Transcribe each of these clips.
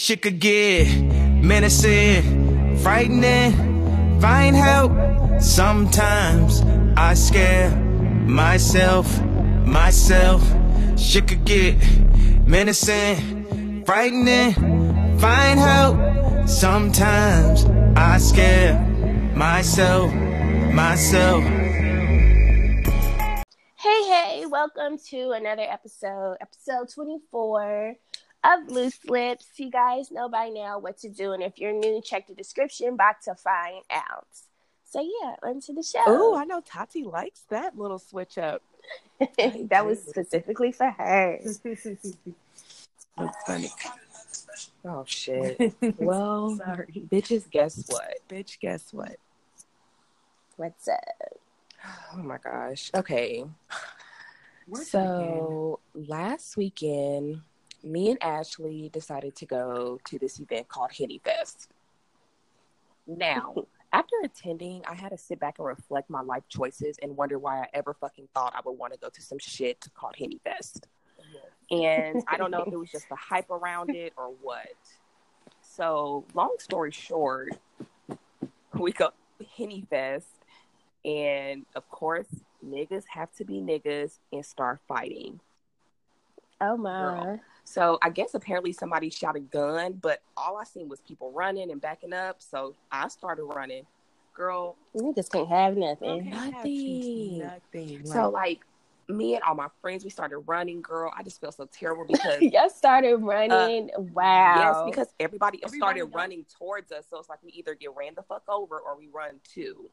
Shit could get menacing, frightening, find help. Sometimes I scare myself. Shit could get menacing, frightening, find help. Sometimes I scare myself. Hey, welcome to another episode 24 of Loose Lips. You guys know by now what to do, and if you're new, check the description box to find out. So yeah, onto the show. Oh, I know Tati likes that little switch up. That was specifically for her. That's funny. Oh, shit. Well, sorry. Bitches, guess what? Bitch, guess what? What's up? Oh, my gosh. Okay. So, last weekend, me and Ashley decided to go to this event called Henny Fest. Now, after attending, I had to sit back and reflect my life choices and wonder why I ever fucking thought I would want to go to some shit called Henny Fest. And I don't know if it was just the hype around it or what. So, long story short, we go to Henny Fest, and of course, niggas have to be niggas and start fighting. Oh my. Girl. So I guess apparently somebody shot a gun, but all I seen was people running and backing up. So I started running. Girl. Niggas can't have nothing. Nothing. So like me and all my friends, we started running, girl. I just felt so terrible because y'all started running. Wow. Yes, because everybody else started running towards us. So it's like we either get ran the fuck over or we run too.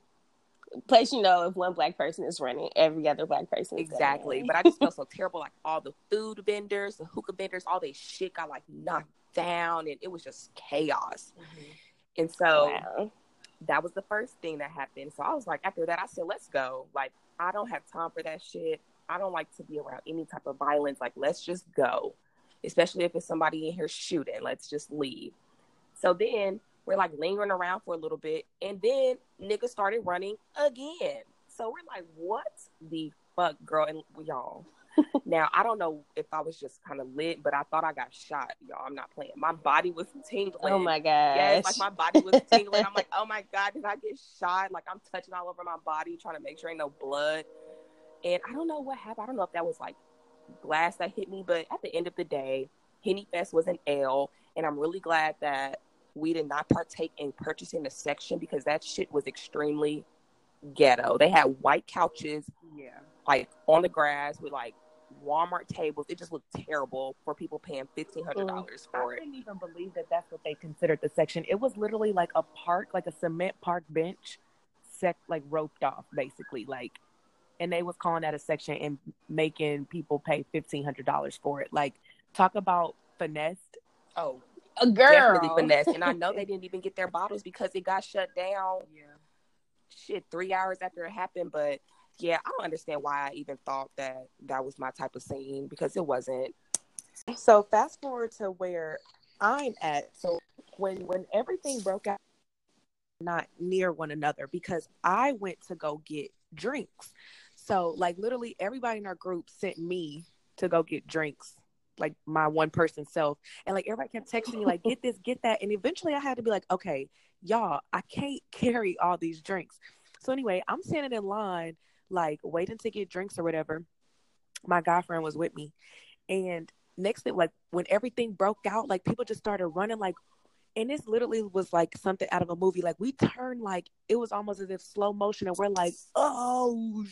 Plus, you know, if one black person is running, every other black person is exactly. running. But I just felt so terrible. Like all the food vendors, the hookah vendors, all they shit got like knocked down, and it was just chaos. Mm-hmm. And so that was the first thing that happened. So I was like, after that, I said, let's go. Like, I don't have time for that shit. I don't like to be around any type of violence. Like, let's just go. Especially if it's somebody in here shooting. Let's just leave. So then we're like lingering around for a little bit, and then niggas started running again. So we're like, what the fuck, girl? And y'all, now I don't know if I was just kind of lit, but I thought I got shot, y'all. I'm not playing. My body was tingling. Oh my god. Yes, like my body was tingling. I'm like, oh my god, did I get shot? Like I'm touching all over my body, trying to make sure ain't no blood. And I don't know what happened. I don't know if that was like glass that hit me, but at the end of the day, Henny Fest was an L, and I'm really glad that we did not partake in purchasing the section because that shit was extremely ghetto. They had white couches, like on the grass with like Walmart tables. It just looked terrible for people paying $1,500 for it. I couldn't even believe that that's what they considered the section. It was literally like a park, like a cement park bench, like roped off, basically. Like, and they was calling that a section and making people pay $1,500 for it. Like, talk about finessed. Oh. A girl. Definitely finesse. And I know they didn't even get their bottles because it got shut down. Yeah. Shit, 3 hours after it happened. But yeah, I don't understand why I even thought that was my type of scene because it wasn't. So fast forward to where I'm at. So when everything broke out, not near one another because I went to go get drinks. So like literally everybody in our group sent me to go get drinks. Like my one person self, and like everybody kept texting me like get this, get that, and eventually I had to be like, okay, y'all, I can't carry all these drinks. So anyway, I'm standing in line like waiting to get drinks or whatever. My guy friend was with me, and next thing, like when everything broke out, like people just started running, like, and this literally was like something out of a movie. Like we turned, like it was almost as if slow motion, and we're like, oh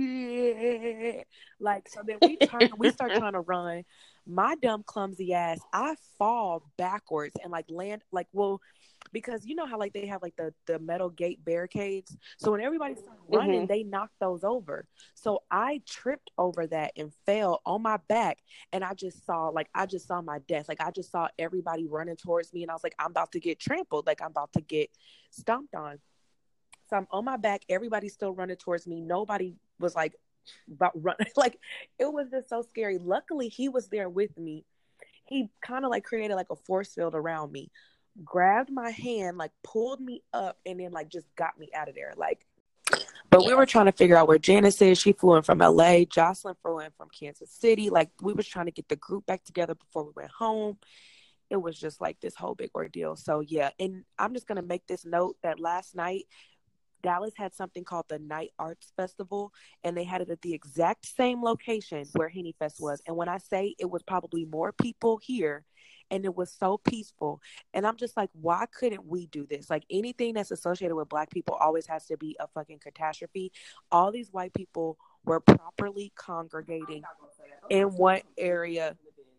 shit. Like, so then we turn and we start trying to run. My dumb clumsy ass, I fall backwards and like land like, well, because you know how like they have like the metal gate barricades. So when everybody started running, they knocked those over. So I tripped over that and fell on my back. And I just saw my death. Like I just saw everybody running towards me. And I was like, I'm about to get trampled. Like I'm about to get stomped on. So I'm on my back. Everybody's still running towards me. Nobody was like about running. Like it was just so scary. Luckily he was there with me. He kind of like created like a force field around me, grabbed my hand, like pulled me up, and then like just got me out of there. Like, but we were trying to figure out where Janice is. She flew in from LA. Jocelyn flew in from Kansas City. Like we was trying to get the group back together before we went home. it was just like this whole big ordeal. So yeah, and I'm just gonna make this note that last night Dallas had something called the Night Arts Festival, and they had it at the exact same location where Henny Fest was. And when I say it was probably more people here, and it was so peaceful, and I'm just like, why couldn't we do this? Like, anything that's associated with Black people always has to be a fucking catastrophe. All these white people were properly congregating in one area.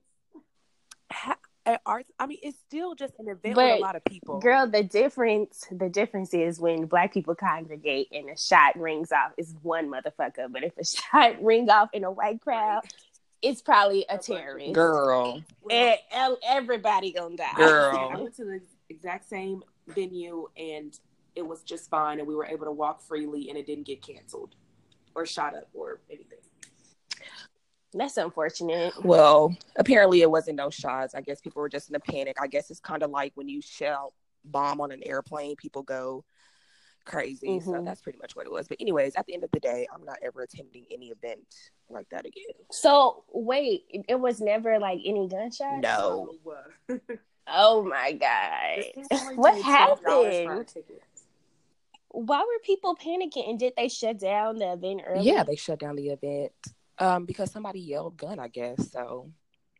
At arts, I mean, it's still just an event with a lot of people. Girl, the difference is when Black people congregate and a shot rings off, it's one motherfucker. But if a shot ring off in a white crowd, it's probably a terrorist. Girl. And everybody gonna die. Girl. I went to the exact same venue and it was just fine, and we were able to walk freely and it didn't get canceled or shot up or anything. That's unfortunate. Well, apparently it wasn't no shots. I guess people were just in a panic. I guess it's kind of like when you shell bomb on an airplane, people go crazy. Mm-hmm. So that's pretty much what it was. But anyways, at the end of the day, I'm not ever attending any event like that again. So wait, it was never like any gunshots? No. Oh my God. What happened? Why were people panicking? And did they shut down the event early? Yeah, they shut down the event. Because somebody yelled gun, I guess. So.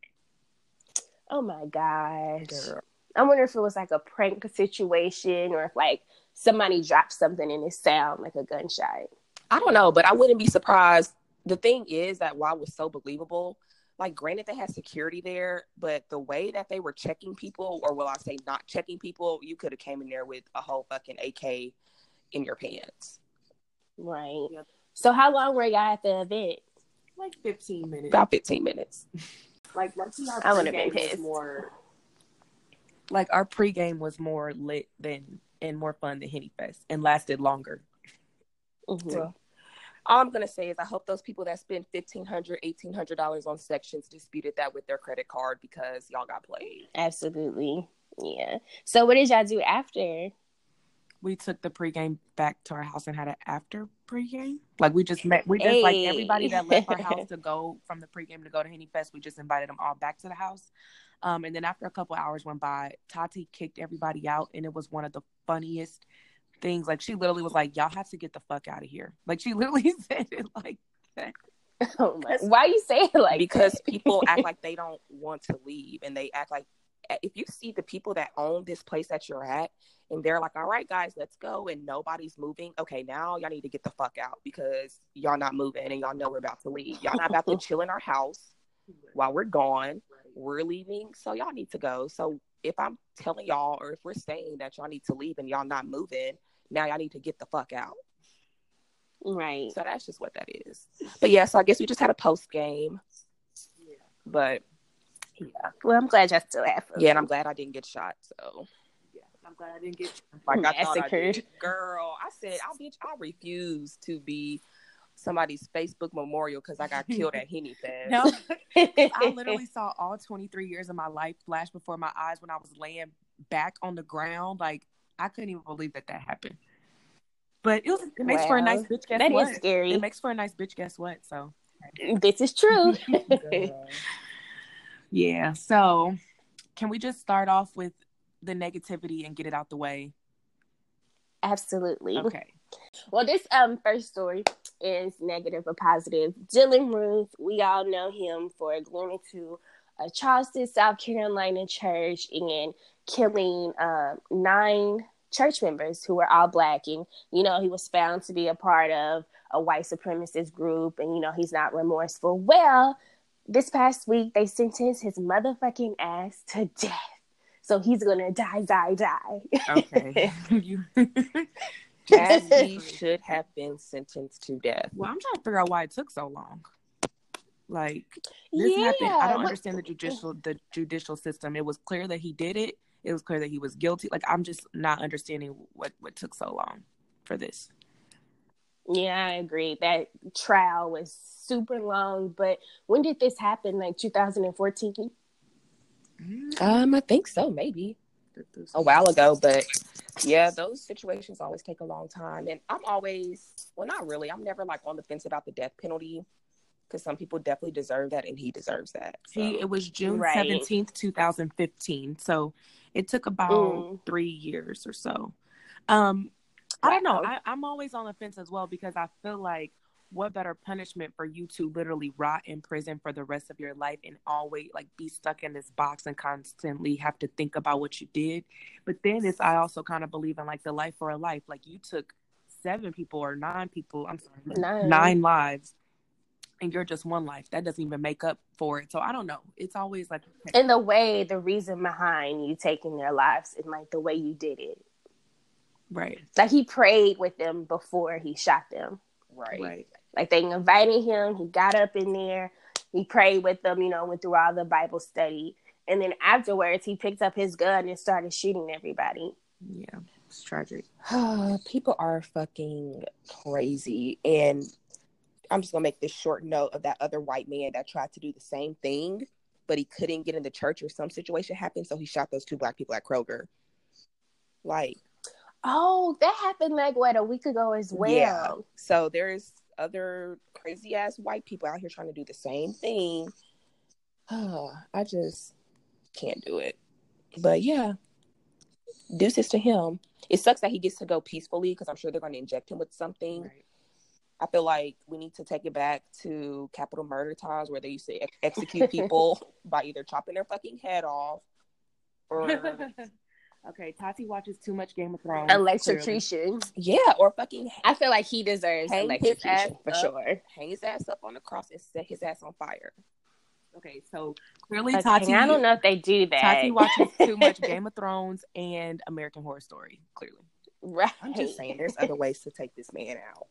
Oh my gosh. Girl. I wonder if it was like a prank situation or if like somebody dropped something and it sounded like a gunshot. I don't know, but I wouldn't be surprised. The thing is that while it was so believable, like granted they had security there, but the way that they were checking people, or will I say not checking people, you could have came in there with a whole fucking AK in your pants. Right. Yep. So how long were y'all at the event? Like 15 minutes. About 15 minutes. Like, I would have been pissed. More, like, our pregame was more lit and more fun than Henny Fest and lasted longer. Mm-hmm. So, all I'm going to say is I hope those people that spend $1,500, $1,800 on sections disputed that with their credit card because y'all got played. Absolutely. Yeah. So what did y'all do after? We took the pregame back to our house and had an after pregame. Like, we just met. We just, like, everybody that left our house to go from the pregame to go to Henny Fest, we just invited them all back to the house. And then after a couple hours went by, Tati kicked everybody out, and it was one of the funniest things. Like, she literally was like, y'all have to get the fuck out of here. Like, she literally said it like that. Oh my. Why you say it like because that? People act like they don't want to leave, and they act like, if you see the people that own this place that you're at, and they're like, all right, guys, let's go, and nobody's moving. Okay, now y'all need to get the fuck out because y'all not moving and y'all know we're about to leave. Y'all not about to chill in our house while we're gone. We're leaving, so y'all need to go. So if I'm telling y'all, or if we're saying that y'all need to leave and y'all not moving, now y'all need to get the fuck out. Right. So that's just what that is. But yeah, so I guess we just had a post game. Yeah. But yeah. Well, I'm glad y'all still have fun. Yeah, and I'm glad I didn't get shot. So yeah, I'm glad I didn't get like I thought I did. Girl, I said, I refuse to be somebody's Facebook memorial because I got killed at Henny Fest. No, I literally saw all 23 years of my life flash before my eyes when I was laying back on the ground. Like, I couldn't even believe that happened. But it makes for a nice bitch. Guess that what? Is scary. It makes for a nice bitch. Guess what? So this is true. Yeah. So can we just start off with the negativity and get it out the way? Absolutely. Okay. Well, this first story is negative or positive. Dylan Ruth, we all know him for going into a Charleston, South Carolina church and killing 9 church members who were all Black. And, you know, he was found to be a part of a white supremacist group and, you know, he's not remorseful. Well, this past week, they sentenced his motherfucking ass to death. So he's going to die. Okay. As he should have been sentenced to death. Well, I'm trying to figure out why it took so long. Like, this happened. I don't understand the judicial system. It was clear that he did it. It was clear that he was guilty. Like, I'm just not understanding what took so long for this. Yeah, I agree. That trial was super long. But when did this happen? Like 2014? I think so, maybe. A while ago, but yeah, those situations always take a long time. And I'm always, well, not really. I'm never like on the fence about the death penalty. because some people definitely deserve that, and he deserves that. So. It was June 17th, 2015. So it took about 3 years or so. I don't know. I'm always on the fence as well, because I feel like, what better punishment for you to literally rot in prison for the rest of your life and always like be stuck in this box and constantly have to think about what you did. But then I also kind of believe in like the life for a life. Like, you took 7 people or 9 people. I'm sorry, 9 lives, and you're just 1 life. That doesn't even make up for it. So I don't know. It's always like, in the reason behind you taking their lives, and like the way you did it. Right. Like, he prayed with them before he shot them. Right. Like, they invited him. He got up in there. He prayed with them, went through all the Bible study. And then afterwards, he picked up his gun and started shooting everybody. Yeah, it's tragic. People are fucking crazy. And I'm just going to make this short note of that other white man that tried to do the same thing, but he couldn't get in the church, or some situation happened, so he shot those 2 black people at Kroger. Like, oh, that happened like, a week ago as well. Yeah. So there's other crazy ass white people out here trying to do the same thing. I just can't do it. But yeah, deuces to him. It sucks that he gets to go peacefully, because I'm sure they're going to inject him with something. Right. I feel like we need to take it back to capital murder times, where they used to execute people by either chopping their fucking head off or... Okay, Tati watches too much Game of Thrones. Electrocution. Yeah, or fucking... I feel like he deserves electrocution for sure. Hang his ass up on the cross and set his ass on fire. Okay, so clearly Tati... I don't know if they do that. Tati watches too much Game of Thrones and American Horror Story, clearly. Right. I'm just saying, there's other ways to take this man out.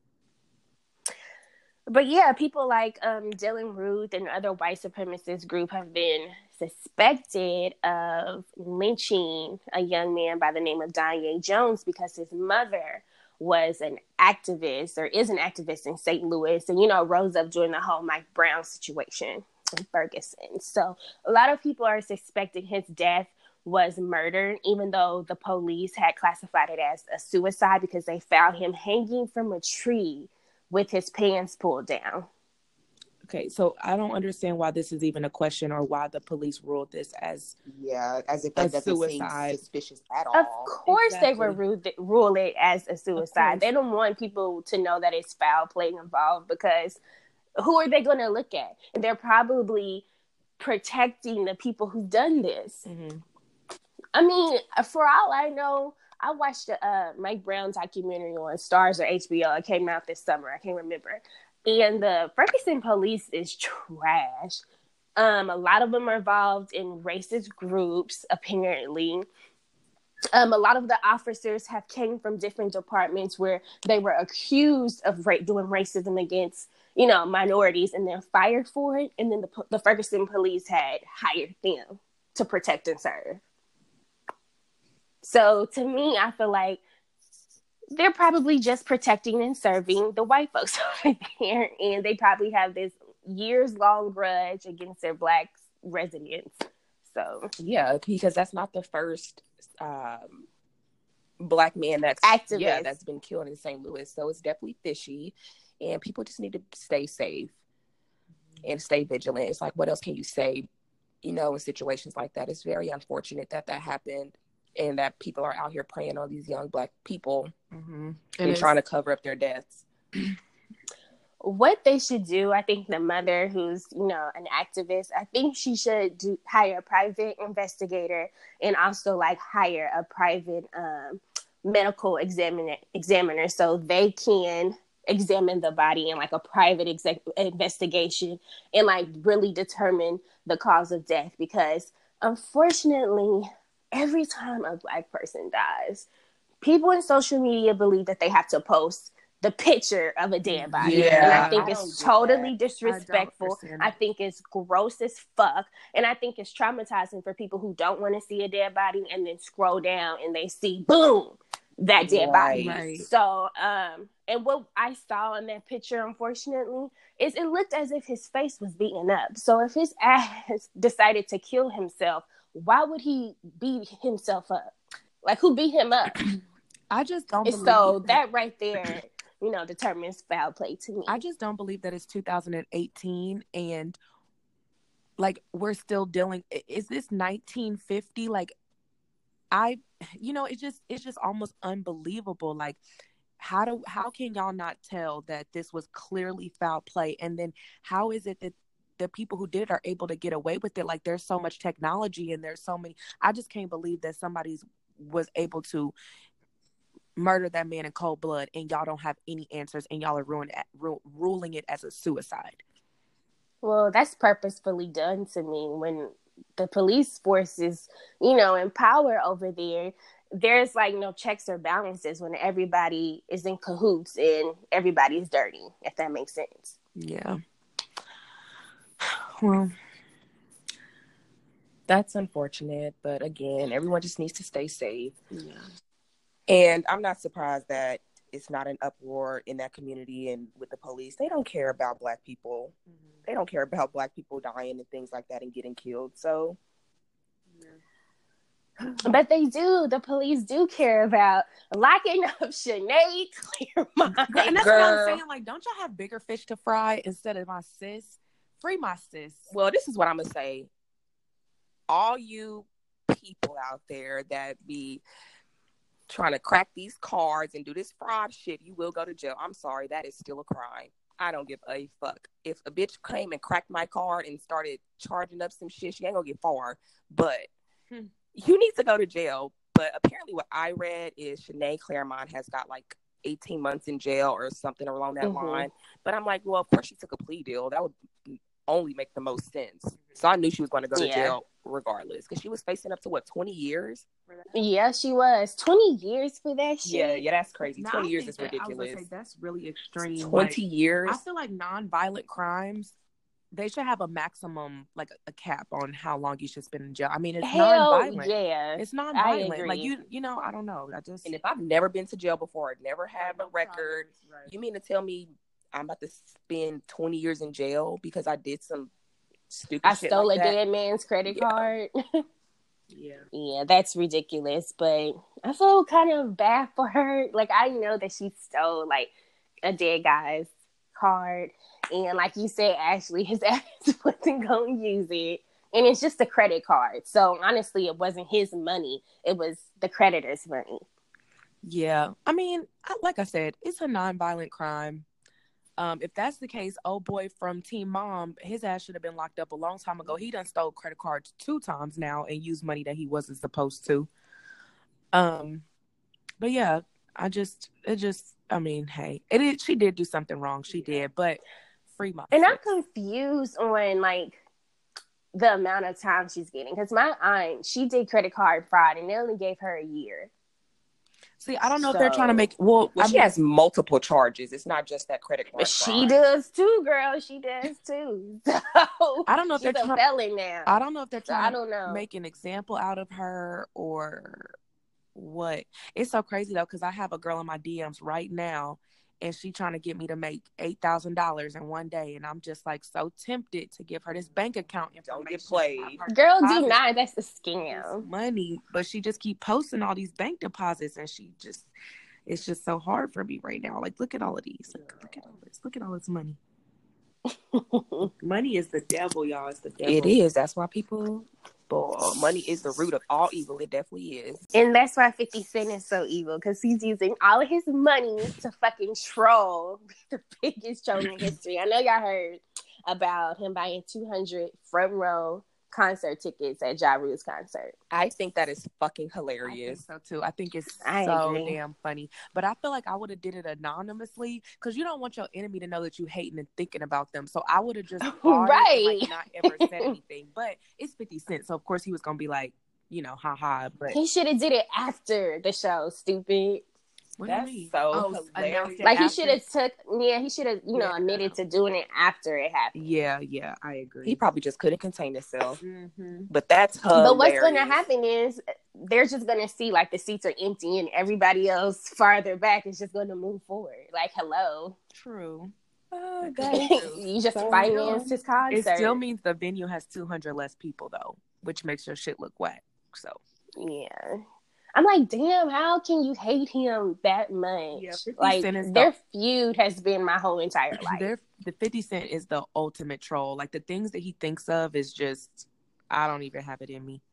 But yeah, people like Dylan Ruth and other white supremacist group have been suspected of lynching a young man by the name of Danye Jones, because his mother was an activist, or is an activist, in St. Louis, and rose up during the whole Mike Brown situation in Ferguson. So a lot of people are suspecting his death was murder, even though the police had classified it as a suicide, because they found him hanging from a tree with his pants pulled down. Okay, so I don't understand why this is even a question, or why the police ruled this as as if that doesn't suicide. Seem suspicious at all. Of course, they would rule it as a suicide. They don't want people to know that it's foul play involved, because who are they going to look at? And they're probably protecting the people who've done this. Mm-hmm. I mean, for all I know, I watched a Mike Brown documentary on Starz or HBO. It came out this summer. I can't remember. And the Ferguson police is trash. A lot of them are involved in racist groups, apparently. A lot of the officers have came from different departments where they were accused of doing racism against, minorities, and then fired for it. And then the Ferguson police had hired them to protect and serve. So to me, I feel like they're probably just protecting and serving the white folks over there. And they probably have this years-long grudge against their black residents. So yeah, because that's not the first black man that's been killed in St. Louis. So it's definitely fishy. And people just need to stay safe and stay vigilant. It's like, what else can you say, in situations like that? It's very unfortunate that happened. And that people are out here preying on these young black people, mm-hmm. and trying to cover up their deaths. What they should do, I think the mother, who's, an activist, I think she should hire a private investigator, and also hire a private medical examiner, so they can examine the body in a private investigation and really determine the cause of death. Because unfortunately, every time a black person dies, people in social media believe that they have to post the picture of a dead body. Yeah, and I think it's totally disrespectful. I think it's gross as fuck. And I think it's traumatizing for people who don't want to see a dead body and then scroll down and they see, boom, that dead body. Right. So, and what I saw in that picture, unfortunately, is it looked as if his face was beaten up. So if his ass decided to kill himself, why would he beat himself up? Who beat him up? I just don't believe so that right there determines foul play to me. I just don't believe that it's 2018 and like we're still dealing. Is this 1950? Like it's just almost unbelievable. Like how can y'all not tell that this was clearly foul play? And then how is it that the people who did it are able to get away with it? Like there's so much technology and there's so many. I just can't believe that somebody was able to murder that man in cold blood and y'all don't have any answers and y'all are ruling it as a suicide. Well, that's purposefully done to me. When the police force is, in power over there, there's like no checks or balances when everybody is in cahoots and everybody's dirty, if that makes sense. Yeah. Well, that's unfortunate, but again, everyone just needs to stay safe. Yeah. And I'm not surprised that it's not an uproar in that community and with the police. They don't care about Black people. Mm-hmm. They don't care about Black people dying and things like that and getting killed. So, but they do. The police do care about locking up Sinead Claremont. And that's what I'm saying. Like, don't y'all have bigger fish to fry instead of my sis? Free my sis. Well, this is what I'm gonna say. All you people out there that be trying to crack these cards and do this fraud shit, you will go to jail. I'm sorry, that is still a crime. I don't give a fuck. If a bitch came and cracked my card and started charging up some shit, she ain't gonna get far. But you need to go to jail. But apparently what I read is Sinead Claremont has got like 18 months in jail or something along that line. But I'm like, well, of course she took a plea deal. That would only make the most sense. So I knew she was going to go to jail regardless, because she was facing up to 20 years? Yeah, she was. 20 years for that shit? Yeah, that's crazy. 20 years is ridiculous. I was that's really extreme. 20 years? I feel like non-violent crimes, they should have a maximum, like a cap on how long you should spend in jail. I mean, it's non-violent. Yeah. It's non-violent. Like, I don't know. And if I've never been to jail before, I never have a record, you mean to tell me I'm about to spend 20 years in jail because I did some stupid shit stole like a dead man's credit card? Yeah, that's ridiculous. But I feel kind of bad for her. Like, I know that she stole like a dead guy's card, and like you said, Ashley, his ass wasn't gonna use it, and it's just a credit card. So honestly, it wasn't his money; it was the creditor's money. Yeah, I mean, like I said, it's a non-violent crime. If that's the case, old boy from Teen Mom, his ass should have been locked up a long time ago. He done stole credit cards 2 times now and used money that he wasn't supposed to. But yeah, I mean, hey, she did do something wrong. She did, but free my. And I'm confused on like the amount of time she's getting, because my aunt, she did credit card fraud and they only gave her a year. See, I don't know if they're trying to make... she has multiple charges. It's not just that credit card. She does too, girl. She does too. So I don't know if they're a felon now. I don't know if they're trying to make an example out of her or what. It's so crazy, though, because I have a girl in my DMs right now, and she trying to get me to make $8,000 in one day, and I'm just like so tempted to give her this bank account information. Don't get played. Girl, do not. That's a scam. Money, but she just keep posting all these bank deposits, and it's just so hard for me right now. Like, look at all of these. Look at all this. Look at all this money. Money is the devil, y'all. It's the devil. It is. That's why people... money is the root of all evil. It definitely is. And that's why 50 Cent is so evil, because he's using all of his money to fucking troll the biggest troll in history. I know y'all heard about him buying 200 front row concert tickets at Ja Rule's concert. I think that is fucking hilarious. I think so too. I think it's so damn funny. But I feel like I would have did it anonymously, because you don't want your enemy to know that you hating and thinking about them. So I would have just not ever said anything. But it's 50 Cent, so of course he was gonna be like, haha. But he should have did it after the show, stupid. That's so hilarious. Like, he should have admitted to doing it after it happened. Yeah, I agree. He probably just couldn't contain himself. Mm-hmm. But that's hilarious. But what's going to happen is they're just going to see, like, the seats are empty and everybody else farther back is just going to move forward. Like, hello. True. You just financed his concert. It still means the venue has 200 less people, though, which makes your shit look whack. So, yeah. I'm like, damn, how can you hate him that much? Yeah, 50 like, Cent is their feud has been my whole entire life. The 50 Cent is the ultimate troll. Like, the things that he thinks of is just, I don't even have it in me.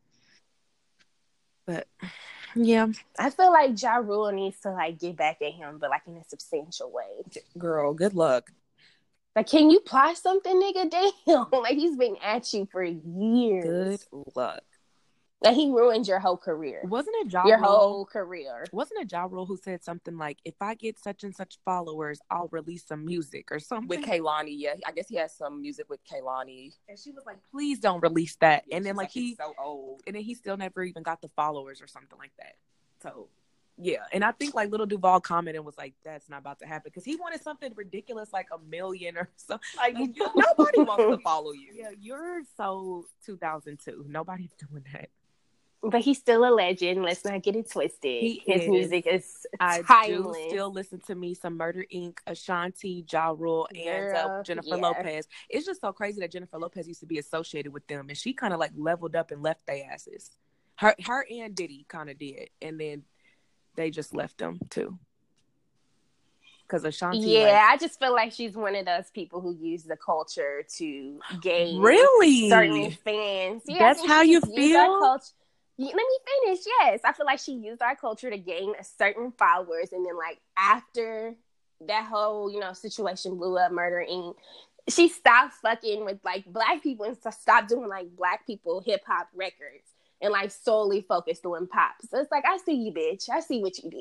But, yeah. I feel like Ja Rule needs to, like, get back at him, but, like, in a substantial way. Girl, good luck. Like, can you plot something, nigga? Damn. Like, he's been at you for years. Good luck. Like, he ruined your whole career. Wasn't it Ja Your Rule? whole career. Wasn't it Ja Rule who said something like, if I get such and such followers, I'll release some music or something? With Kehlani, yeah. I guess he has some music with Kehlani. And she was like, please don't release that. Yeah, and then, like, he's so old. And then he still never even got the followers or something like that. So, yeah. And I think, like, Lil Duval commented and was like, that's not about to happen. Because he wanted something ridiculous, like 1 million or something. Like, Nobody wants to follow you. Yeah, you're so 2002. Nobody's doing that. But he's still a legend. Let's not get it twisted. His music is timeless. I do still listen to me some Murder Inc., Ashanti, Ja Rule, and Jennifer Lopez. It's just so crazy that Jennifer Lopez used to be associated with them, and she kind of like leveled up and left their asses. Her and Diddy kind of did, and then they just left them too. Because Ashanti, I just feel like she's one of those people who use the culture to gain certain fans. Yeah, that's how you feel. Let me finish. Yes, I feel like she used our culture to gain a certain followers, and then like after that whole situation blew up, Murder Inc., she stopped fucking with like black people and stopped doing like black people hip hop records and like solely focused on pop. So it's like, I see you, bitch. I see what you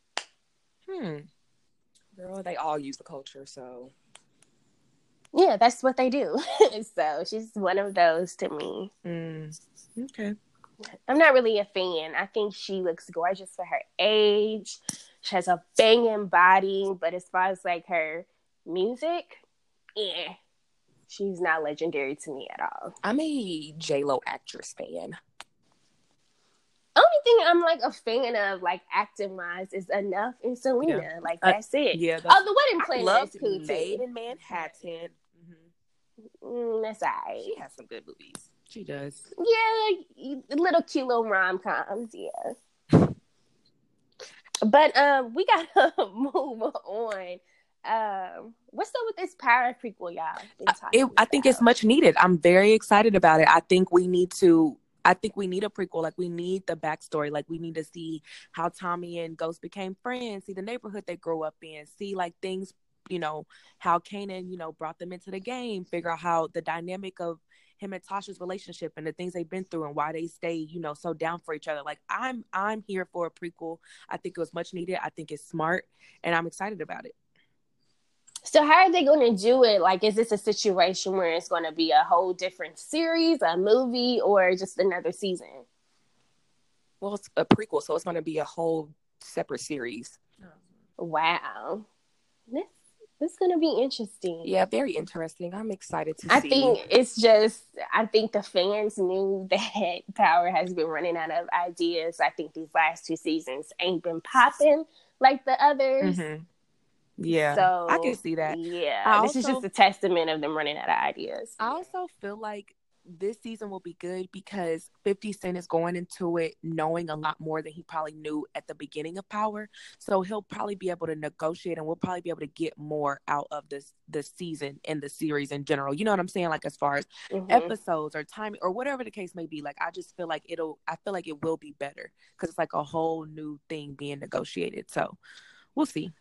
did. Girl, they all use the culture, so yeah, that's what they do. So she's one of those to me. Okay. I'm not really a fan. I think she looks gorgeous for her age. She has a banging body, but as far as like her music, she's not legendary to me at all. I'm a J-Lo actress fan. Only thing I'm like a fan of, like acting wise, is Enough and Selena. Yeah. Like that's it. Yeah. The Wedding Planner is cool too. Made in Manhattan. That's alright. She has some good movies. She does. Yeah, little cute little rom-coms, yeah. But we gotta move on. What's up with this Power prequel, y'all? I think it's much needed. I'm very excited about it. I think we need a prequel. Like, we need the backstory. Like, we need to see how Tommy and Ghost became friends, see the neighborhood they grew up in, see like things, how Kanan, brought them into the game, figure out how the dynamic of him and Tasha's relationship and the things they've been through and why they stay, so down for each other. Like, I'm here for a prequel. I think it was much needed. I think it's smart, and I'm excited about it. So how are they going to do it? Like, is this a situation where it's going to be a whole different series, a movie, or just another season? Well, it's a prequel, so it's going to be a whole separate series. Wow. This is going to be interesting. Yeah, very interesting. I'm excited to see. I think the fans knew that Power has been running out of ideas. I think these last 2 seasons ain't been popping like the others. Mm-hmm. Yeah, so I can see that. Yeah, this is just a testament of them running out of ideas. I also feel like this season will be good because 50 Cent is going into it knowing a lot more than he probably knew at the beginning of Power. So he'll probably be able to negotiate, and we'll probably be able to get more out of the season and the series in general. You know what I'm saying? Like, as far as episodes or timing or whatever the case may be. Like, I just feel like it will be better because it's like a whole new thing being negotiated. So we'll see.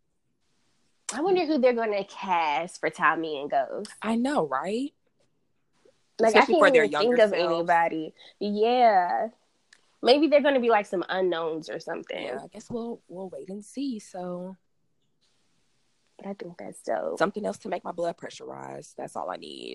I wonder who they're going to cast for Tommy and Ghost. I know, right? Like, especially I can't even think of anybody. Yeah. Maybe they're going to be like some unknowns or something. Yeah, I guess we'll wait and see. So, but I think that's dope. Something else to make my blood pressure rise. That's all I need.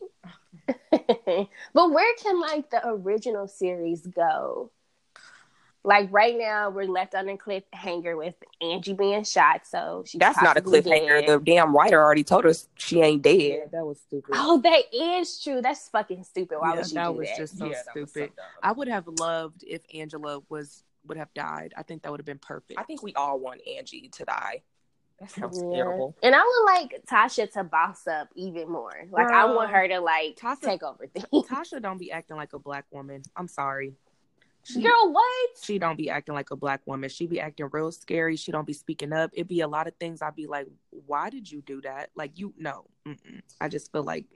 But where can like the original series go? Like, right now, we're left on a cliffhanger with Angie being shot, so she's That's not a cliffhanger. Dead. The damn writer already told us she ain't dead. Yeah, that was stupid. Oh, that is true. That's fucking stupid. Why would you do that? That was just so stupid. So I would have loved if Angela would have died. I think that would have been perfect. I think we all want Angie to die. That sounds terrible. And I would like Tasha to boss up even more. Like, I want her to like take over things. Tasha don't be acting like a black woman. I'm sorry. Girl, what? She don't be acting like a black woman. She be acting real scary. She don't be speaking up. It be a lot of things I'd be like, why did you do that? Like, no. I just feel like,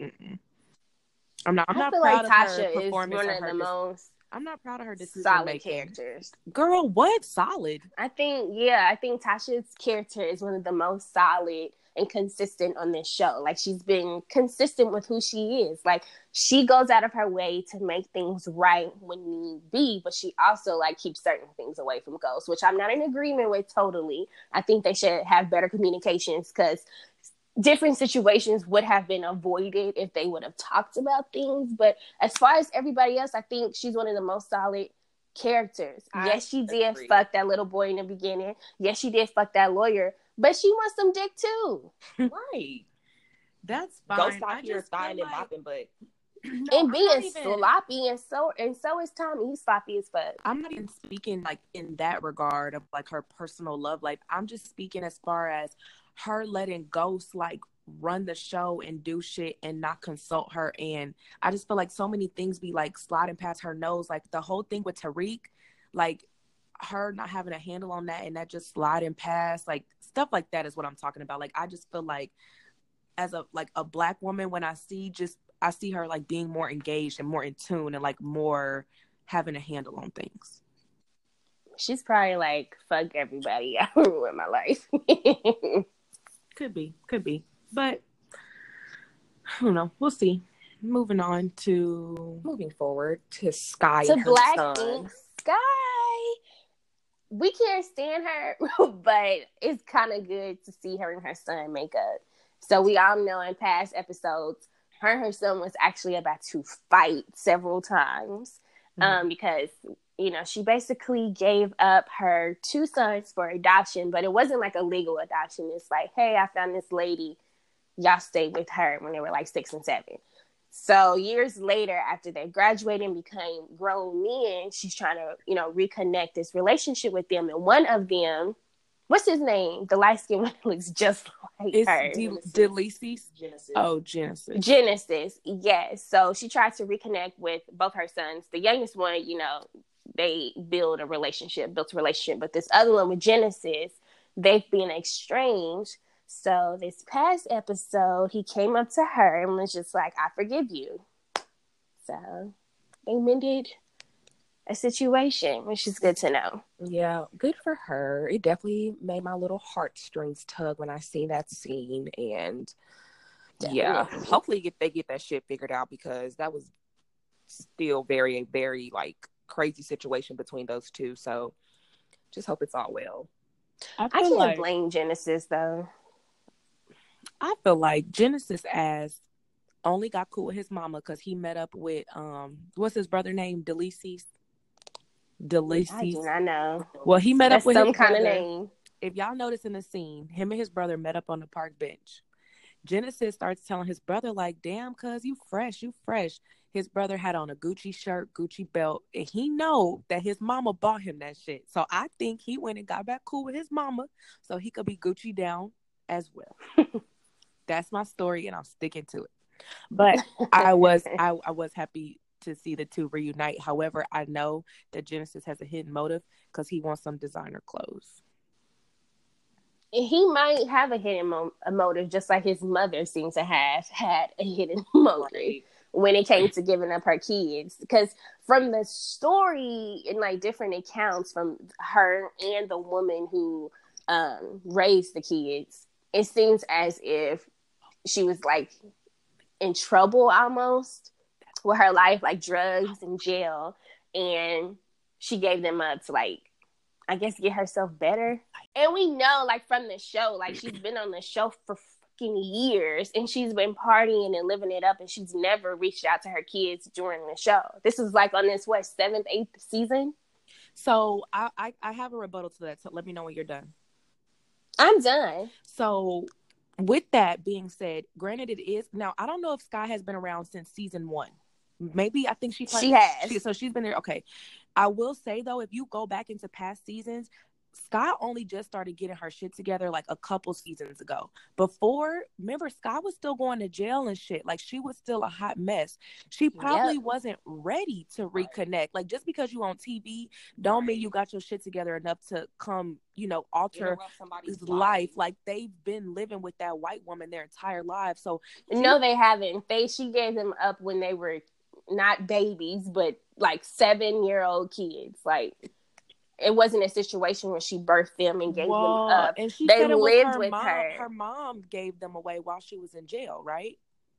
I'm not proud like of Tasha her performance. Is one of the most I'm not proud of her decision solid making. characters. Girl, what? Solid? I think Tasha's character is one of the most solid and consistent on this show. Like, she's been consistent with who she is. Like, she goes out of her way to make things right when need be, but she also like keeps certain things away from Ghost, which I'm not in agreement with totally. I think they should have better communications, because different situations would have been avoided if they would have talked about things. But as far as everybody else, I think she's one of the most solid characters. Yes, she did fuck that little boy in the beginning. Yes, she did fuck that lawyer, but she wants some dick too. Right. That's fine. Ghost out here styling and bopping, but and being sloppy, and so is Tommy. He's sloppy as fuck. I'm not even speaking like in that regard of like her personal love life. I'm just speaking as far as her letting Ghost like run the show and do shit and not consult her. And I just feel like so many things be like sliding past her nose. Like the whole thing with Tariq, like her not having a handle on that and that just sliding past, like stuff like that is what I'm talking about. Like I just feel like as a black woman, when I see her like being more engaged and more in tune and like more having a handle on things. She's probably like, fuck everybody, I ruined my life. Could be. But I don't know. We'll see. Moving forward to Sky to and her Black son. Ink Sky. We can't stand her, but it's kind of good to see her and her son make up. So we all know in past episodes, her and her son was actually about to fight several times, because she basically gave up her 2 sons for adoption, but it wasn't like a legal adoption. It's like, hey, I found this lady, y'all stayed with her when they were like 6 and 7. So years later, after they graduated and became grown men, she's trying to, reconnect this relationship with them. And one of them, what's his name? The light-skinned one looks just like her. Genesis. Oh, Genesis. Genesis, yes. So she tried to reconnect with both her sons. The youngest one, they built a relationship. But this other one with Genesis, they've been estranged. So this past episode, he came up to her and was just like, I forgive you. So they mended a situation, which is good to know. Yeah, good for her. It definitely made my little heartstrings tug when I seen that scene. And yeah, hopefully they get that shit figured out, because that was still very, very like crazy situation between those two. So just hope it's all well. I can't blame Genesis though. I feel like Genesis only got cool with his mama because he met up with what's his brother name? Delisi's. I do not know. Well, he met up with some kind of name. If y'all notice in the scene, him and his brother met up on the park bench. Genesis starts telling his brother like, damn, cuz you fresh. His brother had on a Gucci shirt, Gucci belt, and he know that his mama bought him that shit. So I think he went and got back cool with his mama so he could be Gucci down as well. That's my story, and I'm sticking to it. But I was happy to see the two reunite. However, I know that Genesis has a hidden motive because he wants some designer clothes. He might have a hidden motive, just like his mother seems to have had a hidden motive when it came to giving up her kids. Because from the story in like different accounts from her and the woman who raised the kids, it seems as if she was like in trouble almost with her life, like drugs and jail, and she gave them up to like, I guess, get herself better. And we know like from the show, like she's been on the show for fucking years and she's been partying and living it up, and she's never reached out to her kids during the show. This is like on this 7th, 8th season. So I have a rebuttal to that. So let me know when you're done. I'm done. So with that being said, granted it is, now I don't know if Sky has been around since season 1. Maybe, I think she has. So she's been there. Okay. I will say though, if you go back into past seasons, Sky only just started getting her shit together like a couple seasons ago. Before, remember, Sky was still going to jail and shit. Like, she was still a hot mess. She probably wasn't ready to reconnect. Like, just because you on TV don't mean you got your shit together enough to come, you know, alter somebody's life. Like, they've been living with that white woman their entire lives. So no, they haven't. She gave them up when they were not babies, but like 7-year-old kids. Like, it wasn't a situation where she birthed them and gave them up. And she they said it lived was with mom. her. Her mom gave them away while she was in jail, right?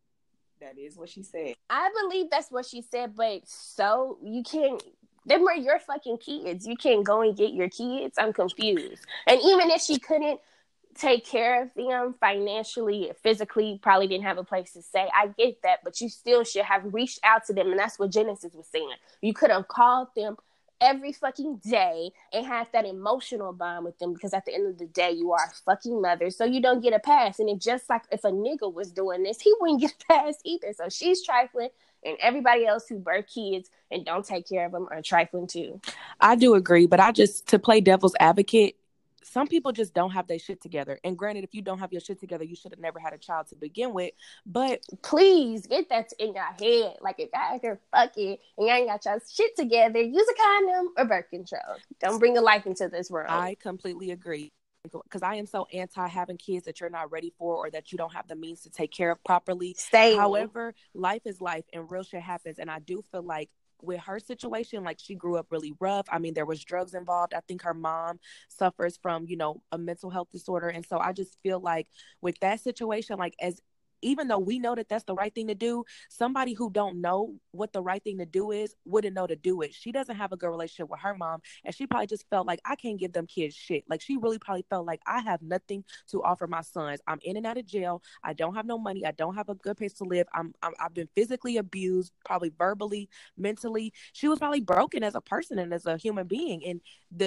That is what she said. I believe that's what she said, but so you can't. Them were your fucking kids. You can't go and get your kids. I'm confused. And even if she couldn't take care of them financially, physically, probably didn't have a place to stay. I get that, but you still should have reached out to them, and that's what Genesis was saying. You could have called them every fucking day and have that emotional bond with them, because at the end of the day, you are a fucking mother, so you don't get a pass. And it just like if a nigga was doing this, he wouldn't get a pass either. So she's trifling, and everybody else who birth kids and don't take care of them are trifling too. I do agree, but to play devil's advocate, some people just don't have their shit together. And granted, if you don't have your shit together, you should have never had a child to begin with. But please get that in your head. Like, if y'all out here fucking and you ain't got your shit together, use a condom or birth control. Don't bring a life into this world. I completely agree. Because I am so anti having kids that you're not ready for or that you don't have the means to take care of properly. Same. However, life is life and real shit happens. And I do feel like with her situation, like, she grew up really rough. I mean, there was drugs involved. I think her mom suffers from, you know, a mental health disorder. And so I just feel like with that situation, like, even though we know that that's the right thing to do, somebody who don't know what the right thing to do is wouldn't know to do it. She doesn't have a good relationship with her mom, and she probably just felt like, I can't give them kids shit. Like, she really probably felt like, I have nothing to offer my sons. I'm in and out of jail. I don't have no money. I don't have a good place to live. I've been physically abused, probably verbally, mentally. She was probably broken as a person and as a human being. And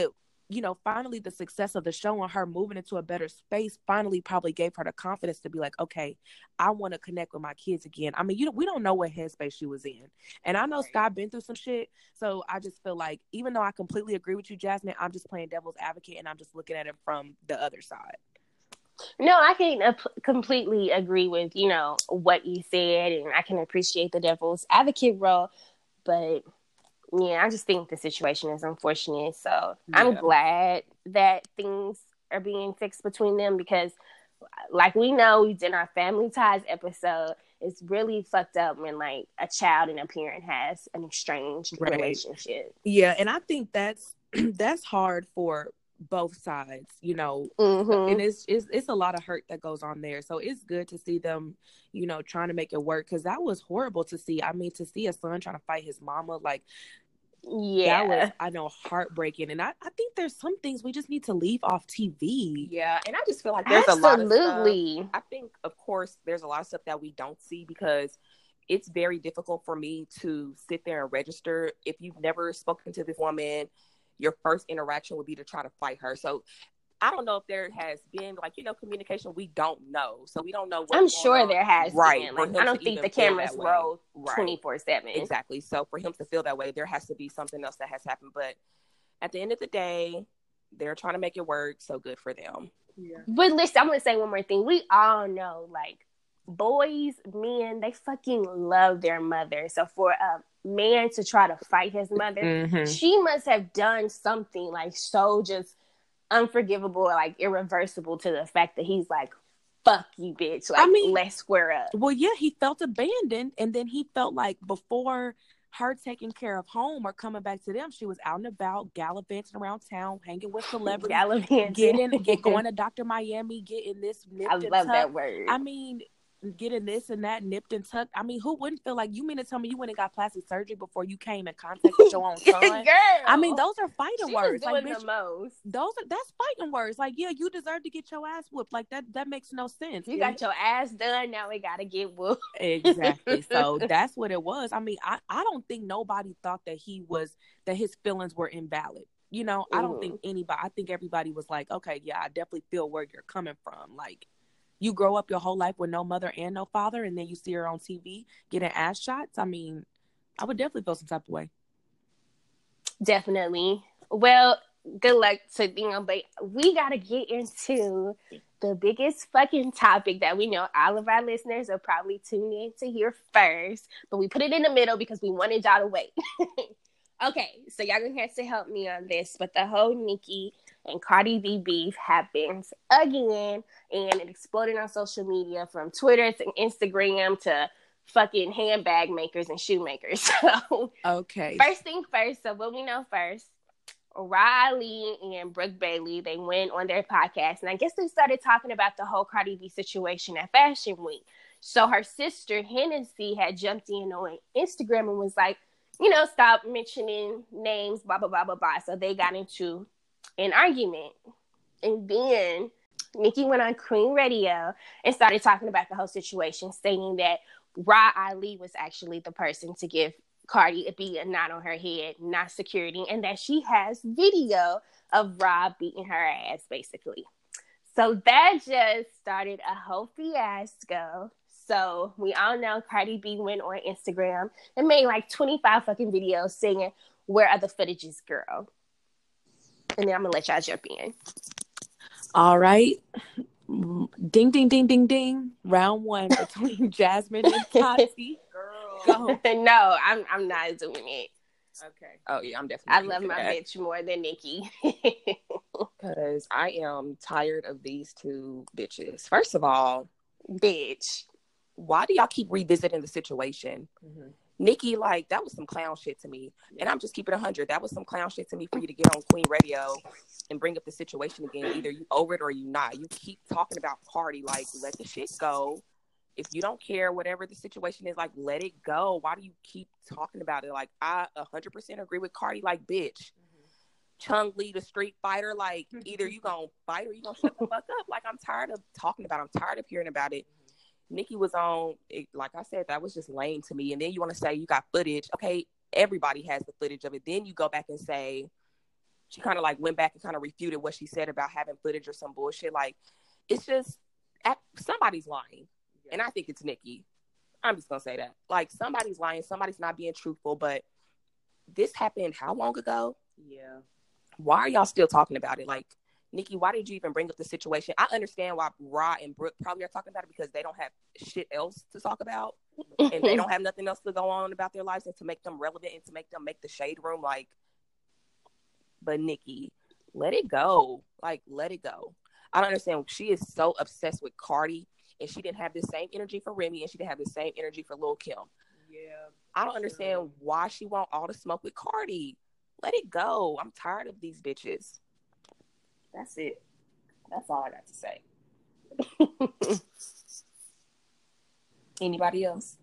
finally the success of the show and her moving into a better space finally probably gave her the confidence to be like, okay, I want to connect with my kids again. I mean, we don't know what headspace she was in. And I know Sky been through some shit. So I just feel like, even though I completely agree with you, Jasmine, I'm just playing devil's advocate and I'm just looking at it from the other side. No, I can completely agree with, what you said, and I can appreciate the devil's advocate role, but yeah, I just think the situation is unfortunate. So I'm glad that things are being fixed between them, because like we know, we did our Family Ties episode. It's really fucked up when like a child and a parent has an estranged relationship. Yeah, and I think that's hard for both sides, Mm-hmm. And it's a lot of hurt that goes on there. So it's good to see them, trying to make it work, because that was horrible to see. I mean, to see a son trying to fight his mama, like, yeah, that was, I know, heartbreaking. And I think there's some things we just need to leave off TV. Yeah, and I just feel like there's a lot of stuff. I think, of course, there's a lot of stuff that we don't see, because it's very difficult for me to sit there and register. If you've never spoken to this woman, your first interaction would be to try to fight her. So I don't know if there has been, like, communication. We don't know. So we don't know what. I'm sure there has been. Like, I don't think the cameras roll 24/7. Exactly. So for him to feel that way, there has to be something else that has happened. But at the end of the day, they're trying to make it work. So good for them. Yeah. But listen, I'm going to say one more thing. We all know, like, boys, men, they fucking love their mother. So for a man to try to fight his mother, she must have done something, like, so just unforgivable, like irreversible, to the fact that he's like, fuck you, bitch. Like, let's square up. Well, yeah, he felt abandoned, and then he felt like before her taking care of home or coming back to them, she was out and about, gallivanting around town, hanging with celebrities, going to Dr. Miami, getting this nipped and tucked. I love that word. I mean, getting this and that nipped and tucked. I mean, who wouldn't feel like, you mean to tell me you went and got plastic surgery before you came in contact with your own son? Girl, I mean, those are fighting words. Doing like, the most. That's fighting words. Like, yeah, you deserve to get your ass whooped. Like, that makes no sense. You got your ass done, now we gotta get whooped. Exactly. So that's what it was. I mean, I don't think nobody thought that his feelings were invalid. I don't think anybody. I think everybody was like, okay, yeah, I definitely feel where you're coming from. Like, you grow up your whole life with no mother and no father, and then you see her on TV getting ass shots. I mean, I would definitely feel some type of way. Definitely. Well, good luck to them. But we gotta get into the biggest fucking topic that we know all of our listeners are probably tuned in to hear first. But we put it in the middle because we wanted y'all to wait. Okay, so y'all gonna have to help me on this. But the whole Nicki and Cardi B beef happens again, and it exploded on social media from Twitter to Instagram to fucking handbag makers and shoemakers. So, okay. First thing first, so what we know first, Riley and Brooke Bailey, they went on their podcast, and I guess they started talking about the whole Cardi B situation at Fashion Week. So her sister, Hennessy, had jumped in on Instagram and was like, stop mentioning names, blah, blah, blah, blah, blah. So they got into an argument. And then Nicki went on Queen Radio and started talking about the whole situation, stating that Ra Ali was actually the person to give Cardi B a knot on her head, not security, and that she has video of Ra beating her ass, basically. So that just started a whole fiasco. So we all know Cardi B went on Instagram and made like 25 fucking videos singing, "Where are the footages, girl?" And then I'm gonna let y'all jump in. All right. Ding, ding, ding, ding, ding. Round one between Jasmine and Tati. Girl. Go. No, I'm not doing it. Okay. Oh yeah, I'm I definitely. love my bitch more than Nicki. Because I am tired of these two bitches. First of all, Bitch. why do y'all keep revisiting the situation? Mm-hmm. Nicki, like, that was some clown shit to me. And I'm just keeping it 100. That was some clown shit to me for you to get on Queen Radio and bring up the situation again. Either you over it or you not. You keep talking about Cardi, like, let the shit go. If you don't care, whatever the situation is, like, let it go. Why do you keep talking about it? Like, I 100% agree with Cardi, like, bitch. Chung Lee, the street fighter, like, either you gonna fight or you gonna shut the fuck up. Like, I'm tired of talking about it. I'm tired of hearing about it. Nicki was on, like I said, that was just lame to me. And then you want to say you got footage. Okay, everybody has the footage of it. Then you go back and say, she kind of like went back and kind of refuted what she said about having footage or some bullshit. Like, it's just, somebody's lying. And I think it's Nicki. I'm just going to say that. Like, somebody's lying. Somebody's not being truthful. But this happened how long ago? Yeah. Why are y'all still talking about it? Like, Nicki, why did you even bring up the situation? I understand why Ra and Brooke probably are talking about it because they don't have shit else to talk about. And they don't have nothing else to go on about their lives and to make them relevant and to make them make the shade room. Like, but Nicki, let it go. Like, let it go. I don't understand. She is so obsessed with Cardi and she didn't have the same energy for Remy and she didn't have the same energy for Lil' Kim. Yeah. I don't understand why she want all the smoke with Cardi. Let it go. I'm tired of these bitches. That's it. That's all I got to say. Anybody else?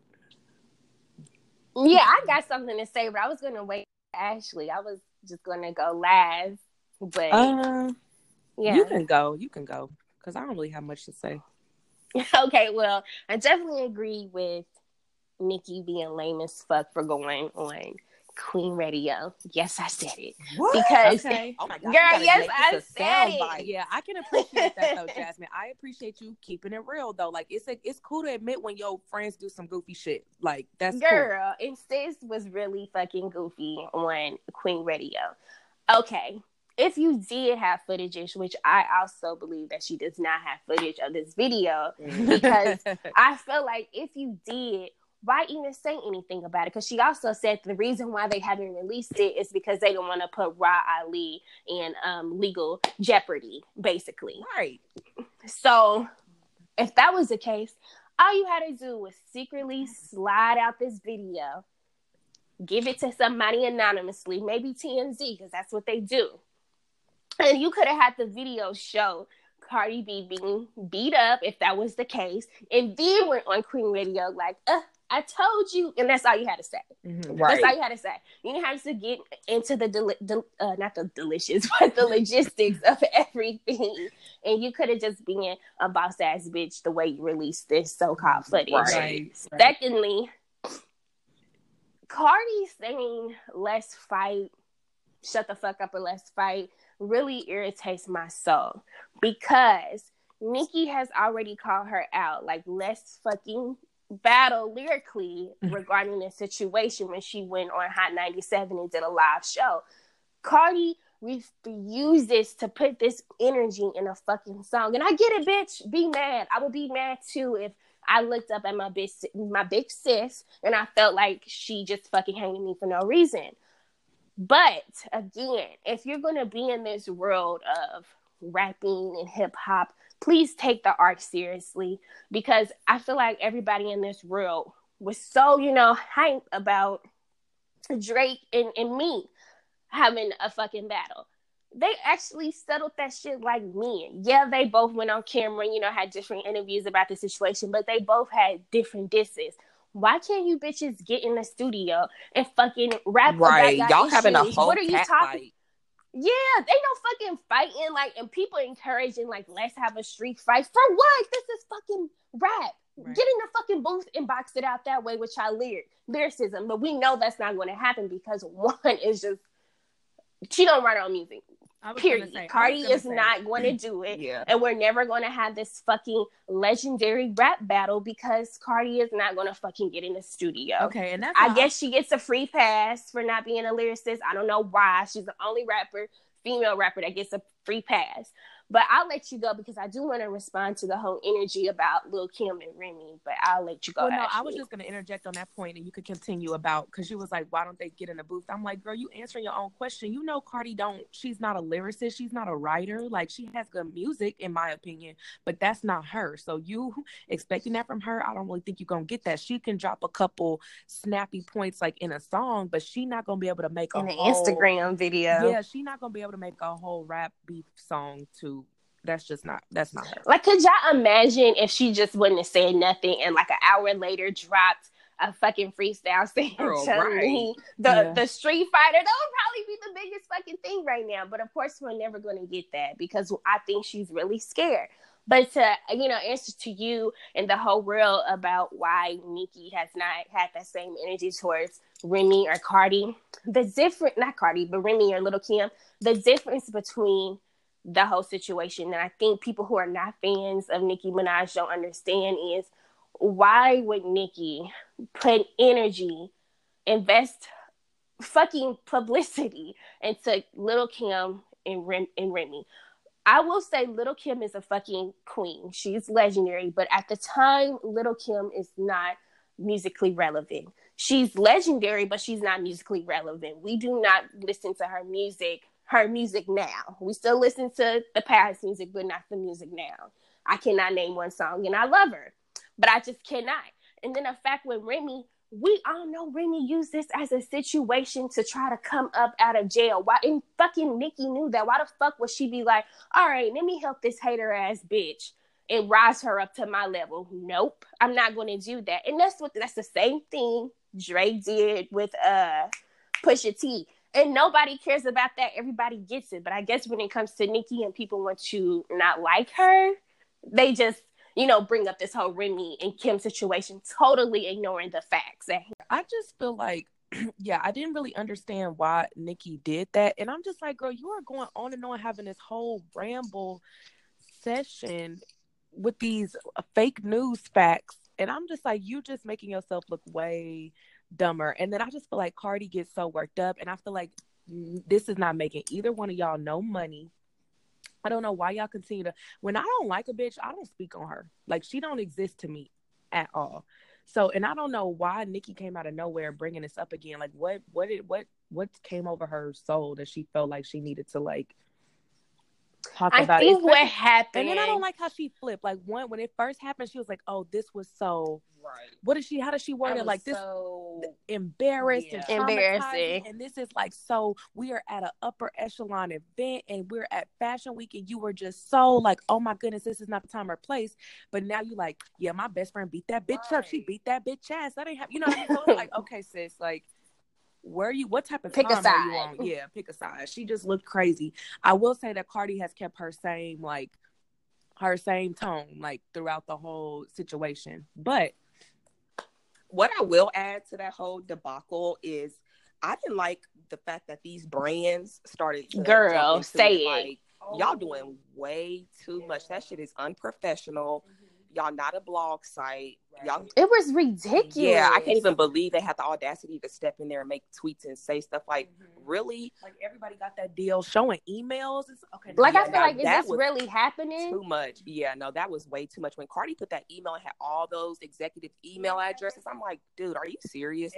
Yeah, I got something to say, but I was going to wait for Ashley. I was just going to go last. But, yeah. You can go. Because I don't really have much to say. Okay, well, I definitely agree with Nicki being lame as fuck for going on Queen Radio. Yes, I said it. What? Because, okay. Oh my God, girl, yes, I said it. Yeah, I can appreciate that though, Jasmine. I appreciate you keeping it real though. Like it's cool to admit when your friends do some goofy shit. Like that's girl, cool. And sis was really fucking goofy on Queen Radio. Okay. If you did have footage, which I also believe that she does not have footage of this video, because I feel like if you did, why even say anything about it? Because she also said the reason why they haven't released it is because they don't want to put Ra Ali in legal jeopardy, basically. Right. So if that was the case, all you had to do was secretly slide out this video, give it to somebody anonymously, maybe TMZ, because that's what they do. And you could have had the video show Cardi B being beat up, if that was the case, and then went on Queen Radio like, I told you, and that's all you had to say. Mm-hmm. Right. That's all you had to say. You didn't have to get into the not the delicious, but the logistics of everything. And you could have just been a boss ass bitch the way you released this so-called footage. Right. Secondly, Cardi saying let's fight, shut the fuck up and let's fight, really irritates my soul, because Nicki has already called her out, like, let's fucking battle lyrically regarding the situation when she went on Hot 97 and did a live show. Cardi refuses to put this energy in a fucking song. And I get it, bitch. Be mad. I would be mad too if I looked up at my big sis and I felt like she just fucking hated me for no reason. But again, if you're going to be in this world of rapping and hip hop, please take the art seriously, because I feel like everybody in this world was so, hyped about Drake and me having a fucking battle. They actually settled that shit like men. Yeah, they both went on camera, had different interviews about the situation, but they both had different disses. Why can't you bitches get in the studio and fucking rap about y'all issues? Having a whole what are you talking? Fight. Yeah, they no fucking fighting, and people encouraging, let's have a street fight. For what? This is fucking rap. Right. Get in the fucking booth and box it out that way with y'all lyricism. But we know that's not going to happen because one is just, she don't write her own music. Period. Cardi is not going to do it. Yeah. And we're never going to have this fucking legendary rap battle because Cardi is not going to fucking get in the studio. Okay, and I guess she gets a free pass for not being a lyricist. I don't know why. She's the only female rapper that gets a free pass. But I'll let you go because I do want to respond to the whole energy about Lil' Kim and Remy. But I'll let you go. Well, no, I was just going to interject on that point, and you could continue about, because you was like, why don't they get in the booth? I'm like, girl, you answering your own question. Cardi she's not a lyricist. She's not a writer. She has good music, in my opinion, but that's not her. So you expecting that from her, I don't really think you're going to get that. She can drop a couple snappy points in a song, but she's not going to be able to make an Instagram video. Yeah, she's not going to be able to make a whole rap beef song to. That's not her. Could y'all imagine if she just wouldn't have said nothing and an hour later dropped a fucking freestyle saying Chun-Li, the Street Fighter? That would probably be the biggest fucking thing right now. But of course, we're never going to get that because I think she's really scared. But to, answer to you and the whole world about why Nicki has not had that same energy towards Remy or Cardi, not Cardi, but Remy or Lil' Kim, the difference between the whole situation, and I think people who are not fans of Nicki Minaj don't understand, is why would Nicki put energy, invest fucking publicity into Lil' Kim and Remy? I will say Lil' Kim is a fucking queen. She's legendary, but at the time, Lil' Kim is not musically relevant. She's legendary, but she's not musically relevant. We do not listen to her music now. We still listen to the past music, but not the music now. I cannot name one song, and I love her, but I just cannot. And then the fact with Remy, we all know Remy used this as a situation to try to come up out of jail. Why? And fucking Nicki knew that. Why the fuck would she be like, all right, let me help this hater ass bitch and rise her up to my level? Nope, I'm not going to do that. And that's the same thing Drake did with Pusha T. And nobody cares about that. Everybody gets it. But I guess when it comes to Nicki and people want to not like her, they just, bring up this whole Remy and Kim situation, totally ignoring the facts. I just feel like, I didn't really understand why Nicki did that. And I'm just like, girl, you are going on and on having this whole ramble session with these fake news facts. And I'm just like, you just making yourself look way dumber. And then I just feel like Cardi gets so worked up, and I feel like this is not making either one of y'all no money. I don't know why y'all continue to, when I don't like a bitch, I don't speak on her. She don't exist to me at all. So, and I don't know why Nicki came out of nowhere bringing this up again. What came over her soul that she felt like she needed to talk about it. I think what happened, and then I don't like how she flipped. When it first happened, she was like, "Oh, this was so." Right. How does she word it? This embarrassed and embarrassing. And this is so we are at an upper echelon event and we're at Fashion Week and you were just so oh my goodness, this is not the time or place. But now you yeah, my best friend beat that bitch up. She beat that bitch ass. That ain't what I mean? So it's okay, sis, what type of pick time a side. are you on? Yeah, pick a side. She just looked crazy. I will say that Cardi has kept her same tone throughout the whole situation. But what I will add to that whole debacle is I didn't like the fact that these brands started to girl say it. Y'all doing way too much. That shit is unprofessional. Y'all not a blog site. Right. Y'all. It was ridiculous. Yeah, I can't even believe they had the audacity to step in there and make tweets and say stuff like, really? Like, everybody got that deal showing emails. Okay. Like, I feel like, is this really happening? Too much. Yeah, no, that was way too much. When Cardi put that email and had all those executive email addresses, I'm like, dude, are you serious?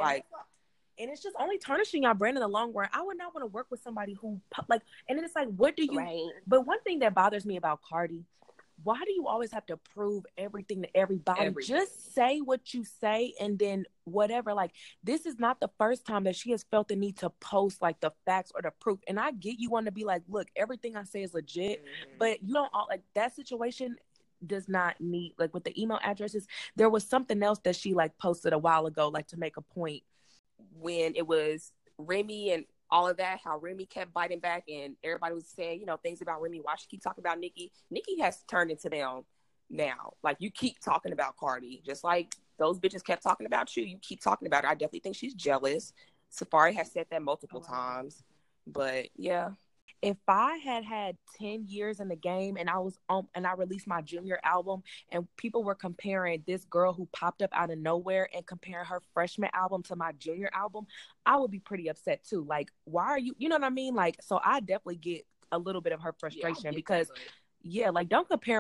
And it's just only tarnishing your brand in the long run. I would not want to work with somebody who, like, and then it's like, what do you, right. But one thing that bothers me about Cardi, why do you always have to prove everything to everybody? Just say what you say and then whatever. Like, this is not the first time that she has felt the need to post like the facts or the proof. And I get you want to be like, look, everything I say is legit, but you don't all like that situation does not need, like with the email addresses. There was something else that she like posted a while ago, like to make a point. When it was Remy and all of that, how Remy kept biting back and everybody was saying, you know, things about Remy, why she keep talking about Nicki. Nicki has turned into them now. Like, you keep talking about Cardi, just like those bitches kept talking about you. You keep talking about her. I definitely think she's jealous. Safari has said that multiple times. But yeah. If I had 10 years in the game and I was and I released my junior album and people were comparing this girl who popped up out of nowhere and comparing her freshman album to my junior album, I would be pretty upset too. Like, why are you know what I mean? Like, so I definitely get a little bit of her frustration because like, don't compare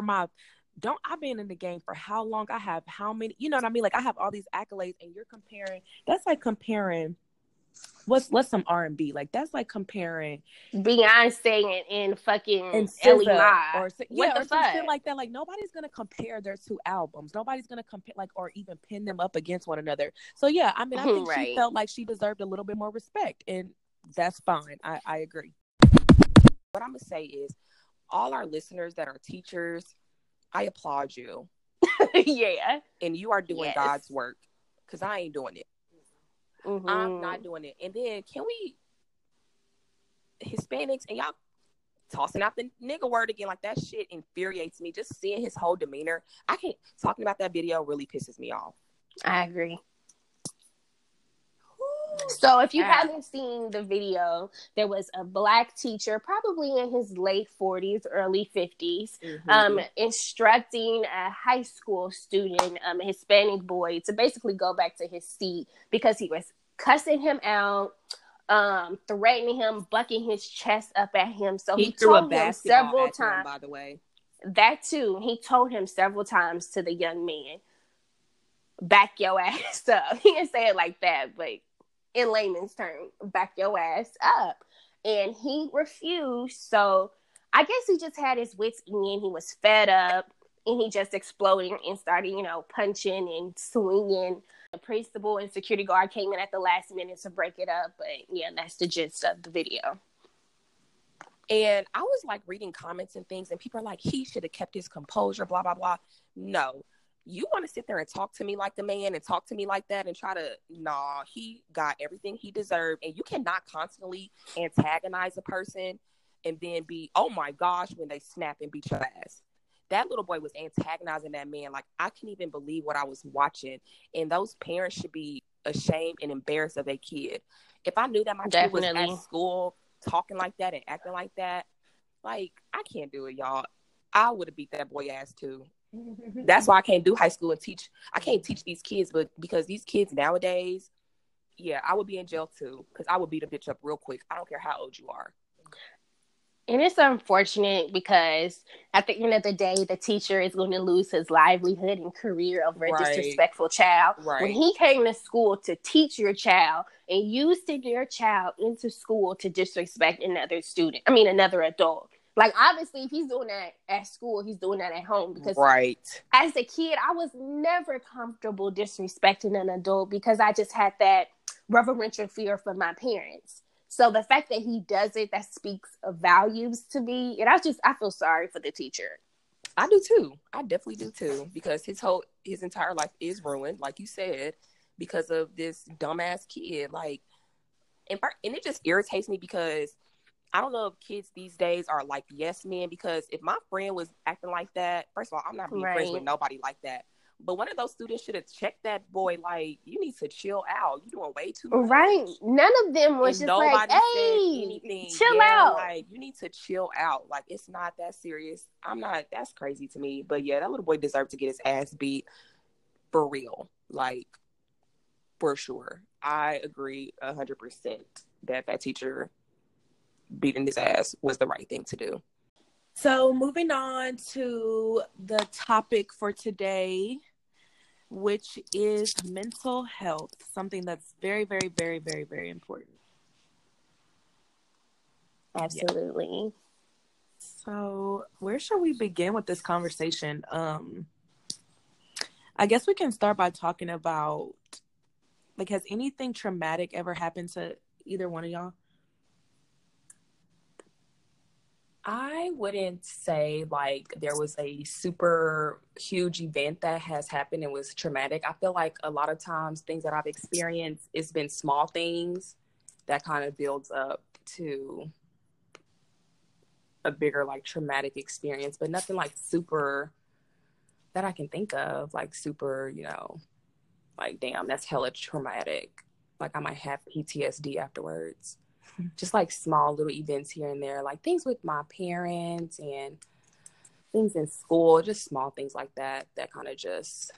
I've been in the game for how long? I have how many, you know what I mean? Like, I have all these accolades and you're comparing, that's like comparing what's some R&B, like that's like comparing Beyonce and fucking and Ellie Ma or some shit like that. Like, nobody's gonna compare their two albums. Nobody's gonna compare like or even pin them up against one another. So yeah, I mean, I think she felt like she deserved a little bit more respect, and that's fine. I agree. What I'm gonna say is, all our listeners that are teachers, I applaud you. Yeah, and you are doing God's work, because I ain't doing it. I'm not doing it. And then can we Hispanics and y'all tossing out the nigga word again, like that shit infuriates me. Just seeing his whole demeanor. I can't talking about that video really pisses me off. I agree. So if you haven't seen the video, there was a black teacher, probably in his late 40s, early 50s, instructing a high school student, a Hispanic boy, to basically go back to his seat because he was cussing him out, threatening him, bucking his chest up at him. So he told him several times, by the way. That too, he told him several times to the young man, back your ass up. He didn't say it like that, but in layman's term, back your ass up. And he refused. So I guess he just had his wits end. He was fed up and he just exploded and started, punching and swinging. The principal and security guard came in at the last minute to break it up. But yeah, that's the gist of the video. And I was like reading comments and things and people are like, he should have kept his composure, blah, blah, blah. No. You want to sit there and talk to me like the man and talk to me like that and try to, he got everything he deserved. And you cannot constantly antagonize a person and then be, oh my gosh, when they snap and beat your ass. That little boy was antagonizing that man. Like, I can't even believe what I was watching. And those parents should be ashamed and embarrassed of their kid. If I knew that my kid was at school talking like that and acting like that, like, I can't do it, y'all. I would have beat that boy ass too. That's why I can't do high school and teach. I can't teach these kids, but because these kids nowadays, I would be in jail too, because I would beat a bitch up real quick. I don't care how old you are. And it's unfortunate because at the end of the day, the teacher is going to lose his livelihood and career over a disrespectful child. Right. When he came to school to teach your child and you send your child into school to disrespect another adult. Like, obviously, if he's doing that at school, he's doing that at home. Because as a kid, I was never comfortable disrespecting an adult because I just had that reverential fear for my parents. So the fact that he does it, that speaks of values to me. And I feel sorry for the teacher. I do too. I definitely do too. Because his entire life is ruined, like you said, because of this dumbass kid. Like, and it just irritates me because I don't know if kids these days are like yes men, because if my friend was acting like that, first of all, I'm not being friends with nobody like that. But one of those students should have checked that boy, like, you need to chill out. You're doing way too much. Right. None of them was and just like, hey, chill out. Like, you need to chill out. Like, it's not that serious. That's crazy to me. But yeah, that little boy deserved to get his ass beat for real. Like, for sure. I agree 100% that teacher beating his ass was the right thing to do. So moving on to the topic for today, which is mental health, something that's very, very, very, very, very important. Absolutely. Yeah. So where should we begin with this conversation? I guess we can start by talking about, like, has anything traumatic ever happened to either one of y'all? I wouldn't say like there was a super huge event that has happened and was traumatic. I feel like a lot of times things that I've experienced, it's been small things that kind of builds up to a bigger like traumatic experience, but nothing like super that I can think of, like super, like, damn, that's hella traumatic. Like I might have PTSD afterwards. Just like small little events here and there, like things with my parents and things in school, just small things like that kind of just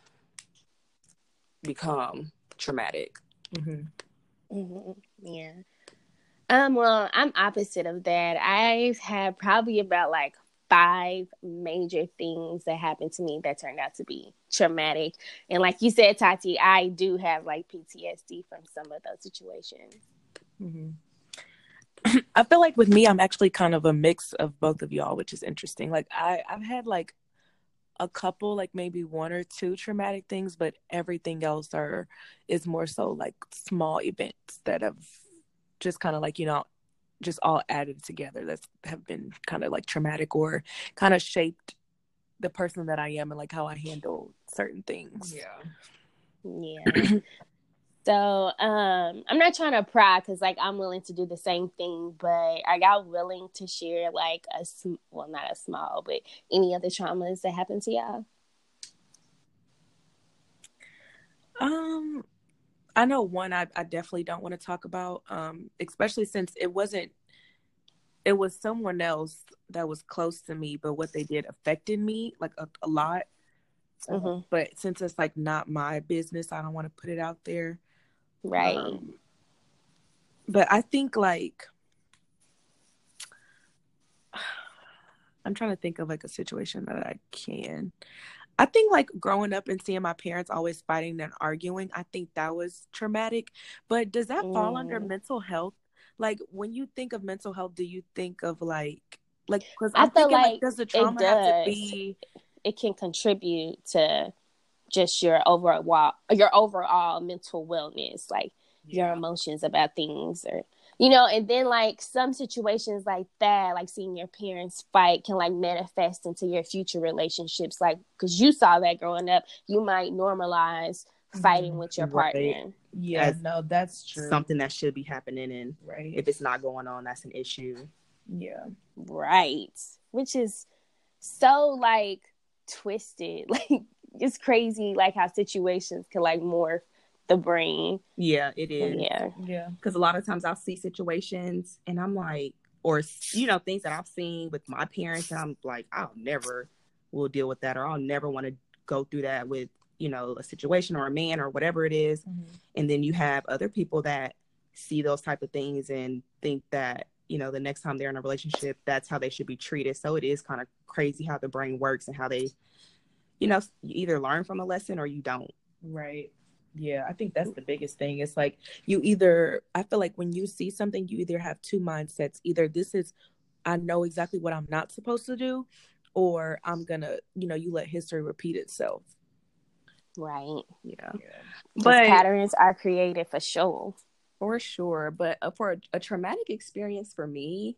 become traumatic. Mm-hmm. Mm-hmm. Yeah. Well, I'm opposite of that. I've had probably about like 5 major things that happened to me that turned out to be traumatic. And like you said, Tati, I do have like PTSD from some of those situations. Mm-hmm. I feel like with me, I'm actually kind of a mix of both of y'all, which is interesting. Like I've had like a couple, like maybe 1 or 2 traumatic things, but everything else is more so like small events that have just kind of like, just all added together that have been kind of like traumatic or kind of shaped the person that I am and like how I handle certain things. Yeah. So, I'm not trying to pry because, like, I'm willing to do the same thing, but are y'all willing to share, like, not a small, but any other traumas that happened to y'all? I know one I definitely don't want to talk about, especially since it was someone else that was close to me, but what they did affected me, like, a lot. Mm-hmm. But since it's, like, not my business, I don't want to put it out there. Right. But I think like I'm trying to think of like a situation that I think like growing up and seeing my parents always fighting and arguing, I think that was traumatic. But does that fall under mental health? Like when you think of mental health, do you think of like because I'm thinking like does the trauma have to be? It can contribute to just your overall mental wellness, like your emotions about things, or and then like some situations like that, like seeing your parents fight can like manifest into your future relationships, like because you saw that growing up, you might normalize fighting with your partner. No, that's true. Something that should be happening, and if it's not going on, that's an issue. Right, which is so like twisted. Like it's crazy like how situations can like morph the brain. Yeah, it is. Yeah. Because a lot of times I'll see situations and I'm like, or things that I've seen with my parents, and I'm like, I'll never will deal with that, or I'll never want to go through that with a situation or a man or whatever it is. And then you have other people that see those type of things and think that the next time they're in a relationship, that's how they should be treated. So it is kind of crazy how the brain works and how they you either learn from a lesson or you don't. Right. Yeah, I think that's the biggest thing. It's like I feel like when you see something, you either have 2 mindsets. Either this is, I know exactly what I'm not supposed to do, or I'm gonna, you let history repeat itself. Right. Yeah. But patterns are created for sure. For sure. But for a traumatic experience for me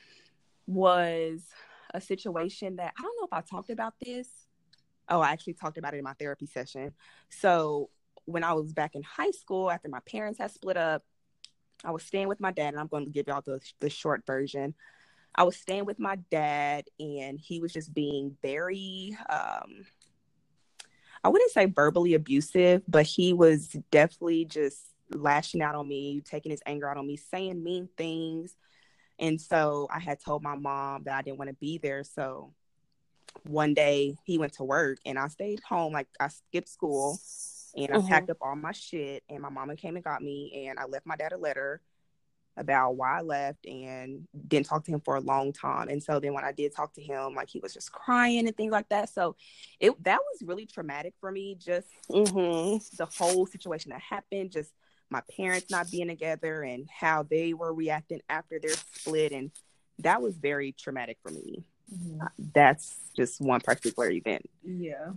was a situation that, I don't know if I talked about this. Oh, I actually talked about it in my therapy session. So when I was back in high school, after my parents had split up, I was staying with my dad, and I'm going to give y'all the short version. I was staying with my dad, and he was just being very, I wouldn't say verbally abusive, but he was definitely just lashing out on me, taking his anger out on me, saying mean things. And so I had told my mom that I didn't want to be there. So one day he went to work and I stayed home. Like, I skipped school and I packed up all my shit, and my mama came and got me, and I left my dad a letter about why I left and didn't talk to him for a long time. And so then when I did talk to him, like, he was just crying and things like that. So that was really traumatic for me. Just the whole situation that happened, just my parents not being together and how they were reacting after their split. And that was very traumatic for me. That's just one particular event. Yeah.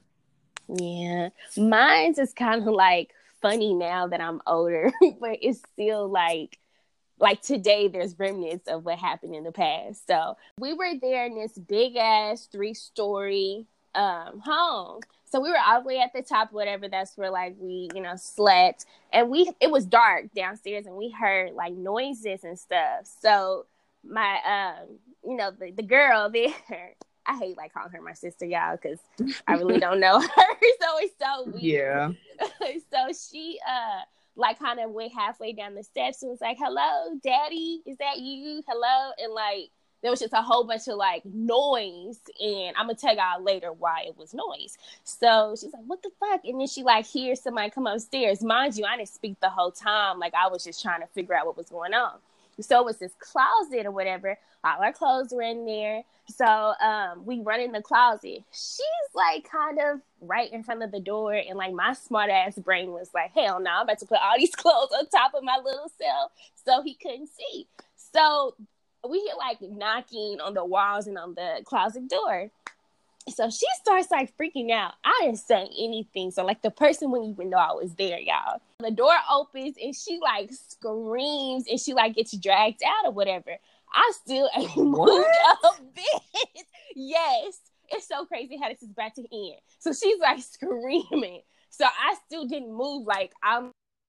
Mine's is kind of like funny now that I'm older, but it's still like today there's remnants of what happened in the past. So we were there in this big ass 3-story home. So we were all the way at the top, whatever. That's where like we, slept, and it was dark downstairs, and we heard like noises and stuff. So my the girl there, I hate like calling her my sister, y'all, because I really don't know her. So it's so weird. Yeah. So she like kind of went halfway down the steps and was like, "Hello, Daddy, is that you? Hello?" And like there was just a whole bunch of like noise, and I'm gonna tell y'all later why it was noise. So she's like, "What the fuck?" And then she like hears somebody come upstairs. Mind you, I didn't speak the whole time. Like, I was just trying to figure out what was going on. So it was this closet or whatever. All our clothes were in there. So we run in the closet. She's like kind of right in front of the door. And like my smart ass brain was like, hell no, I'm about to put all these clothes on top of my little self so he couldn't see. So we hear like knocking on the walls and on the closet door. So she starts like freaking out. I didn't say anything. So like the person wouldn't even know I was there, y'all. The door opens and she like screams and she like gets dragged out or whatever. I still ain't moved a bit. Yes. It's so crazy how this is about to end. So she's like screaming. So I still didn't move. Like, I'm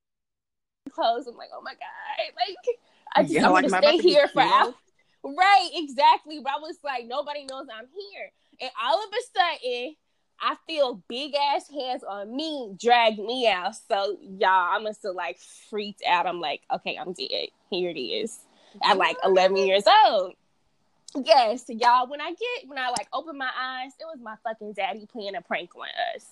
close. I'm like, oh my God. Like, I'm going to stay here for hours. Right, exactly. But I was like, nobody knows I'm here. And all of a sudden, I feel big ass hands on me, drag me out. So y'all, I must have like freaked out. I'm like, okay, I'm dead. Here it is. At like 11 years old. Yes, y'all, when I like open my eyes, it was my fucking daddy playing a prank on us.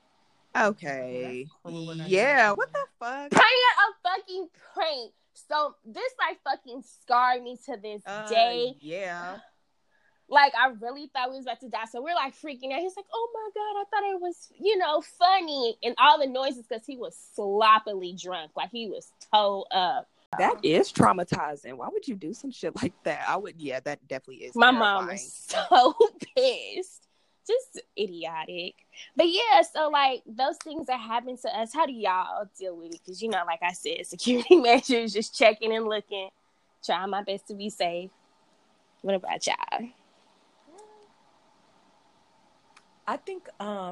Okay. Yeah, what the fuck? Playing a fucking prank. So this like fucking scarred me to this day. Yeah. Like, I really thought we was about to die. So we're like freaking out. He's like, oh my God, I thought it was, funny. And all the noises because he was sloppily drunk. Like, he was towed up. That is traumatizing. Why would you do some shit like that? That definitely is My terrifying. mom was so pissed. Just idiotic. But yeah, so like those things that happen to us, how do y'all deal with it? Because, like I said, security measures, just checking and looking. Trying my best to be safe. What about y'all? I think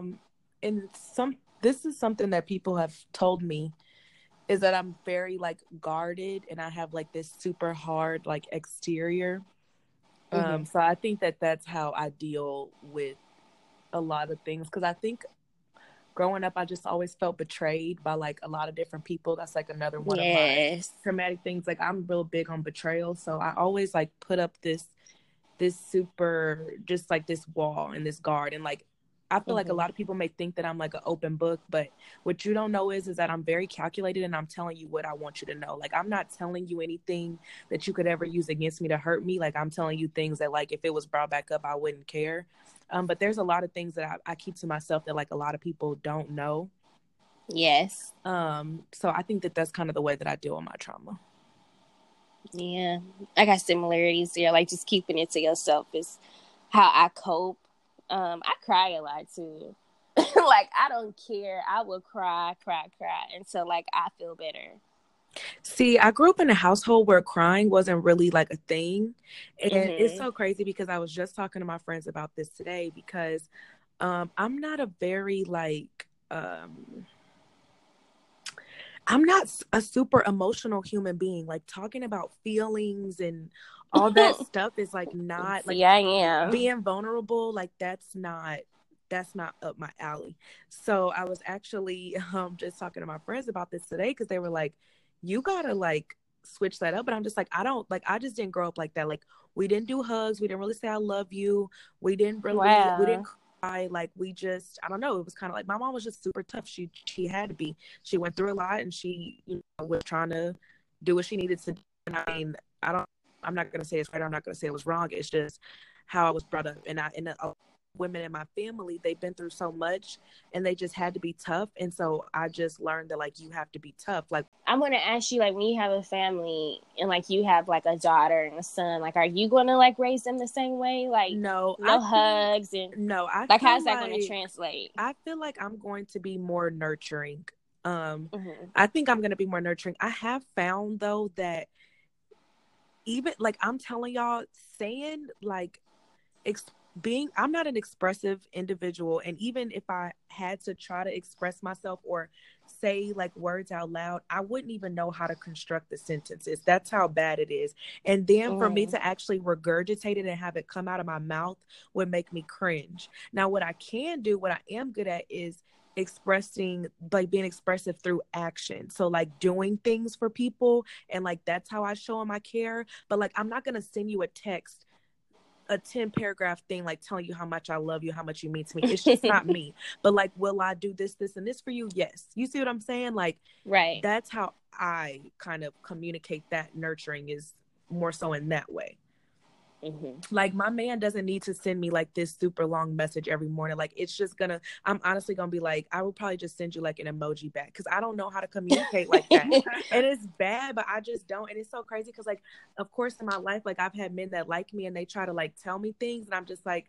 this is something that people have told me, is that I'm very like guarded and I have like this super hard like exterior. So I think that that's how I deal with a lot of things, because I think growing up I just always felt betrayed by like a lot of different people. That's like another one of my traumatic things. Like, I'm real big on betrayal, so I always like put up this super, just like this wall and this guard. And like I feel like a lot of people may think that I'm like an open book, but what you don't know is that I'm very calculated and I'm telling you what I want you to know. Like, I'm not telling you anything that you could ever use against me to hurt me. Like, I'm telling you things that like if it was brought back up, I wouldn't care. But there's a lot of things that I keep to myself that like a lot of people don't know. Yes. So I think that that's kind of the way that I deal with my trauma. Yeah. I got similarities there. Like, just keeping it to yourself is how I cope. I cry a lot too. Like, I don't care. I will cry until like I feel better. See, I grew up in a household where crying wasn't really like a thing. And it's so crazy because I was just talking to my friends about this today, because I'm not a very like I'm not a super emotional human being. Like, talking about feelings and all that stuff is like not like, I am being vulnerable. Like, that's not that's not up my alley. So I was actually just talking to my friends about this today, because they were like, you gotta like switch that up. But I'm just like, I just didn't grow up like that. Like, we didn't do hugs, we didn't really say I love you, we didn't cry. Like, we just, I don't know, it was kind of like, my mom was just super tough. She had to be. She went through a lot, and she, was trying to do what she needed to do. And I mean, I'm not gonna say it's right, I'm not gonna say it was wrong. It's just how I was brought up. And women in my family, they've been through so much, and they just had to be tough. And so I just learned that, like, you have to be tough. Like, I'm going to ask you, like, when you have a family and like you have like a daughter and a son, like, are you going to like raise them the same way? Like, no hugs and no, I like, how's that going to translate? I feel like I'm going to be more nurturing. I think I'm going to be more nurturing. I have found though that even like, I'm telling y'all, saying like I'm not an expressive individual, and even if I had to try to express myself or say like words out loud, I wouldn't even know how to construct the sentences. That's how bad it is. And then for me to actually regurgitate it and have it come out of my mouth would make me cringe. Now, what I am good at is expressing, like, being expressive through action. So like doing things for people, and like that's how I show them I care. But like, I'm not gonna send you a text, a 10-paragraph thing, like telling you how much I love you, how much you mean to me. It's just not me. But like, will I do this, and this for you? Yes. You see what I'm saying? Like, right. That's how I kind of communicate that nurturing, is more so in that way. Like, my man doesn't need to send me like this super long message every morning. Like, it's just I'm honestly gonna be like, I will probably just send you like an emoji back, because I don't know how to communicate like that. And it's bad, but I just don't. And it's so crazy, because like, of course, in my life, like, I've had men that like me, and they try to like tell me things, and I'm just like,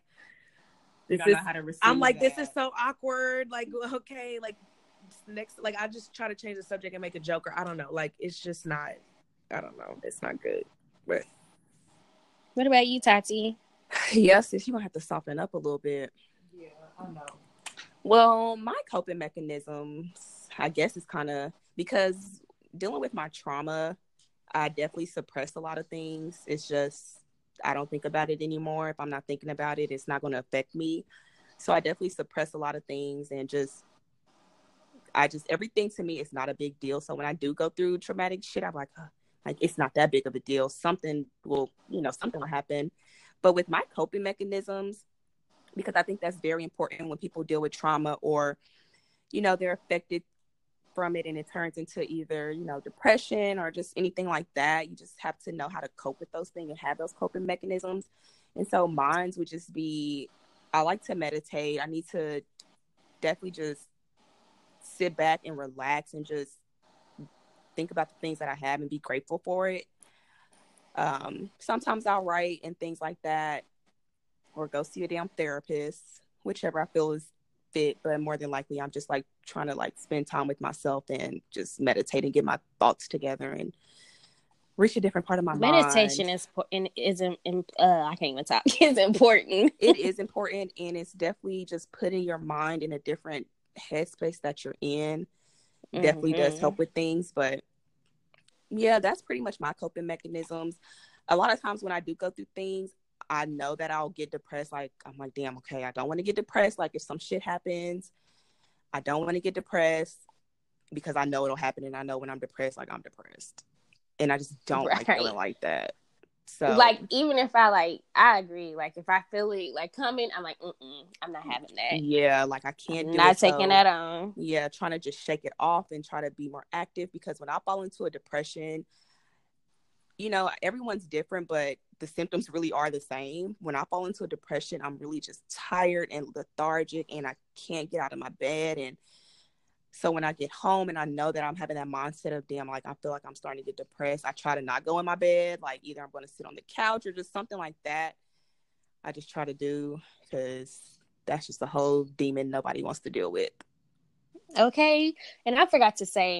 I'm like, this is so awkward. Like, okay, like, next, like, I just try to change the subject and make a joke, or I don't know. Like, it's just not, I don't know. It's not good. But what about you, Tati? Yes, you're going to have to soften up a little bit. Yeah, I know. Well, my coping mechanisms, I guess, is kind of, because dealing with my trauma, I definitely suppress a lot of things. It's just, I don't think about it anymore. If I'm not thinking about it, it's not going to affect me. So I definitely suppress a lot of things, and everything to me is not a big deal. So when I do go through traumatic shit, I'm like, it's not that big of a deal. Something will happen. But with my coping mechanisms, because I think that's very important when people deal with trauma, or, they're affected from it and it turns into either, depression or just anything like that. You just have to know how to cope with those things and have those coping mechanisms. And so mine would just be, I like to meditate. I need to definitely just sit back and relax and just think about the things that I have and be grateful for it. Sometimes I'll write and things like that, or go see a damn therapist, whichever I feel is fit. But more than likely, I'm just like trying to like spend time with myself and just meditate and get my thoughts together and reach a different part of my meditation mind. I can't even talk. It's important. It is important, and it's definitely just putting your mind in a different headspace that you're in. Definitely does help with things. But yeah, that's pretty much my coping mechanisms. A lot of times when I do go through things, I know that I'll get depressed. Like, I'm like, damn, okay, I don't want to get depressed. Like, if some shit happens, I don't want to get depressed, because I know it'll happen, and I know when I'm depressed, like, I'm depressed, and I just don't like feeling like that. So, like, even if I agree. Like, if I feel it like coming, I'm like, I'm not having that. Yeah, like, I can't do it. Not taking that on. Yeah, trying to just shake it off and try to be more active, because when I fall into a depression, everyone's different, but the symptoms really are the same. When I fall into a depression, I'm really just tired and lethargic, and I can't get out of my bed. And so when I get home and I know that I'm having that mindset of, damn, like, I feel like I'm starting to get depressed, I try to not go in my bed. Like, either I'm going to sit on the couch or just something like that. I just try to do, because that's just a whole demon nobody wants to deal with. Okay. And I forgot to say,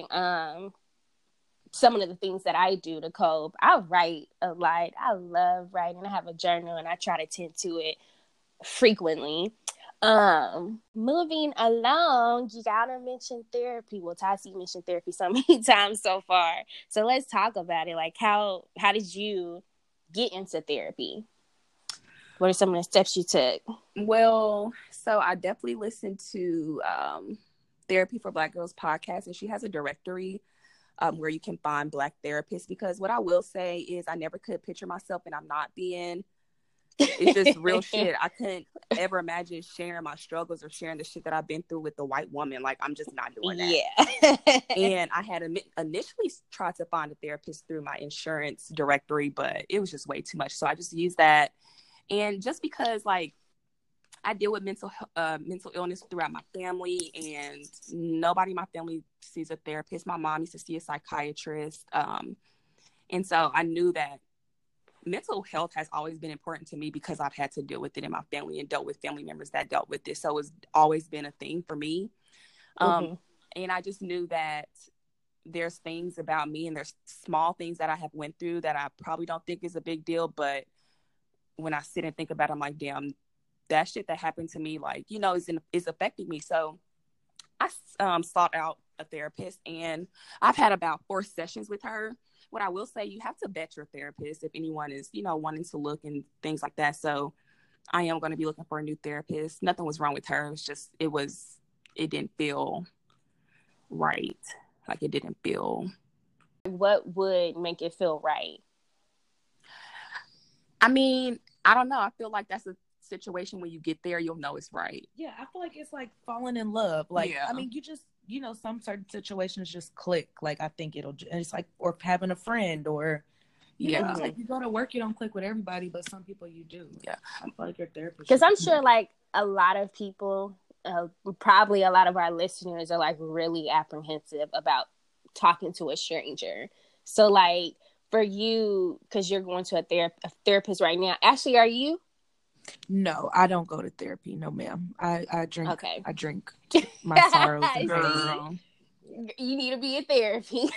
some of the things that I do to cope. I write a lot. I love writing. I have a journal, and I try to tend to it frequently. Moving along, you gotta mention therapy. Well, Tati mentioned therapy so many times so far. So let's talk about it. Like, how did you get into therapy? What are some of the steps you took? Well, so I definitely listened to Therapy for Black Girls podcast, and she has a directory where you can find Black therapists, because what I will say is I never could picture myself, and I'm not being, it's just real shit. I couldn't ever imagine sharing my struggles or sharing the shit that I've been through with the white woman. Like, I'm just not doing that. Yeah. And I had initially tried to find a therapist through my insurance directory, but it was just way too much. So I just used that. And just because, like, I deal with mental illness throughout my family, and nobody in my family sees a therapist. My mom used to see a psychiatrist. And so I knew that mental health has always been important to me because I've had to deal with it in my family and dealt with family members that dealt with it. So it's always been a thing for me. And I just knew that there's things about me, and there's small things that I have went through that I probably don't think is a big deal. But when I sit and think about it, I'm like, damn, that shit that happened to me, like, you know, is affecting me. So I sought out a therapist, and I've had about 4 sessions with her. What I will say, you have to vet your therapist if anyone is, you know, wanting to look and things like that. So I am going to be looking for a new therapist. Nothing was wrong with her. It's just, it didn't feel right. Like, it didn't feel. What would make it feel right? I mean, I don't know. I feel like that's a situation when you get there, you'll know it's right. Yeah, I feel like it's like falling in love. Like, yeah. I mean, you just, you know, some certain situations just click. Like, I think it's like, or having a friend, or you know, it's like you go to work, you don't click with everybody, but some people you do. Yeah, I feel like your therapist. Because I'm sure, like, a lot of people, probably a lot of our listeners are like really apprehensive about talking to a stranger. So, like, for you, because you're going to a therapist right now. Ashley, are you? No, I don't go to therapy. No, ma'am. I drink. Okay. I drink my sorrows. Girl. You need to be in therapy.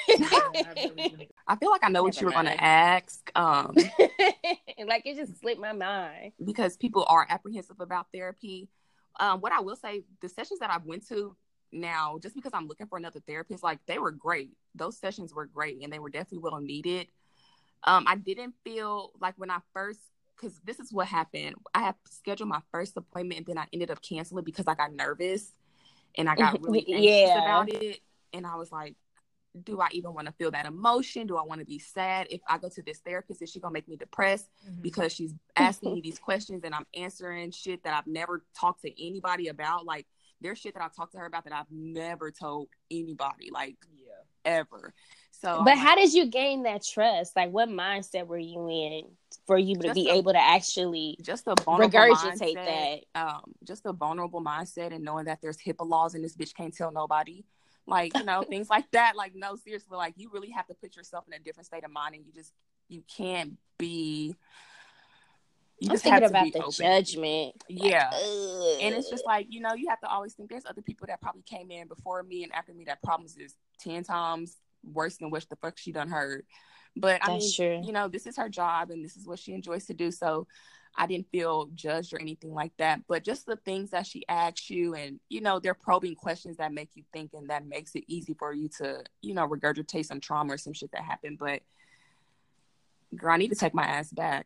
I feel like I know what you were going to ask. Like, it just slipped my mind. Because people are apprehensive about therapy. What I will say, the sessions that I've went to now, just because I'm looking for another therapist, like, they were great. Those sessions were great, and they were definitely well needed. I didn't feel like when I first, because this is what happened. I had scheduled my first appointment, and then I ended up canceling because I got nervous and I got really anxious about it. And I was like, do I even want to feel that emotion? Do I want to be sad? If I go to this therapist, is she going to make me depressed because she's asking me these questions and I'm answering shit that I've never talked to anybody about? Like, there's shit that I've talked to her about that I've never told anybody, like, ever. So, but how did you gain that trust? Like, what mindset were you in for you to be able to actually just a vulnerable regurgitate mindset, that? Just a vulnerable mindset, and knowing that there's HIPAA laws and this bitch can't tell nobody. Like, you know, things like that. Like, no, seriously, like, you really have to put yourself in a different state of mind, and you can't be. I'm thinking about the judgment. Yeah. Like, and it's just like, you know, you have to always think there's other people that probably came in before me and after me that problems is 10 times worse than what the fuck she done heard. But I mean, true. You know, this is her job and this is what she enjoys to do. So I didn't feel judged or anything like that. But just the things that she asks you, and, you know, they're probing questions that make you think, and that makes it easy for you to, you know, regurgitate some trauma or some shit that happened. But girl, I need to take my ass back.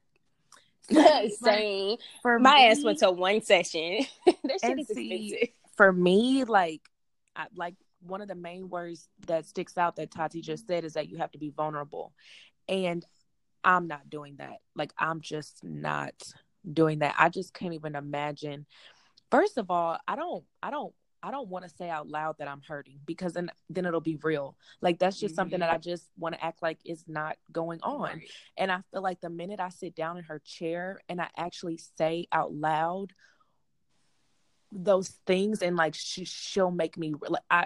Same. For my ass went to one session. That shit is expensive. For me, like one of the main words that sticks out that Tati just said is that you have to be vulnerable, and I'm not doing that. Like, I'm just not doing that. I just can't even imagine. First of all, I don't want to say out loud that I'm hurting, because then it'll be real. Like, that's just something that I just want to act like is not going on. Right. And I feel like the minute I sit down in her chair and I actually say out loud those things, and like she'll make me like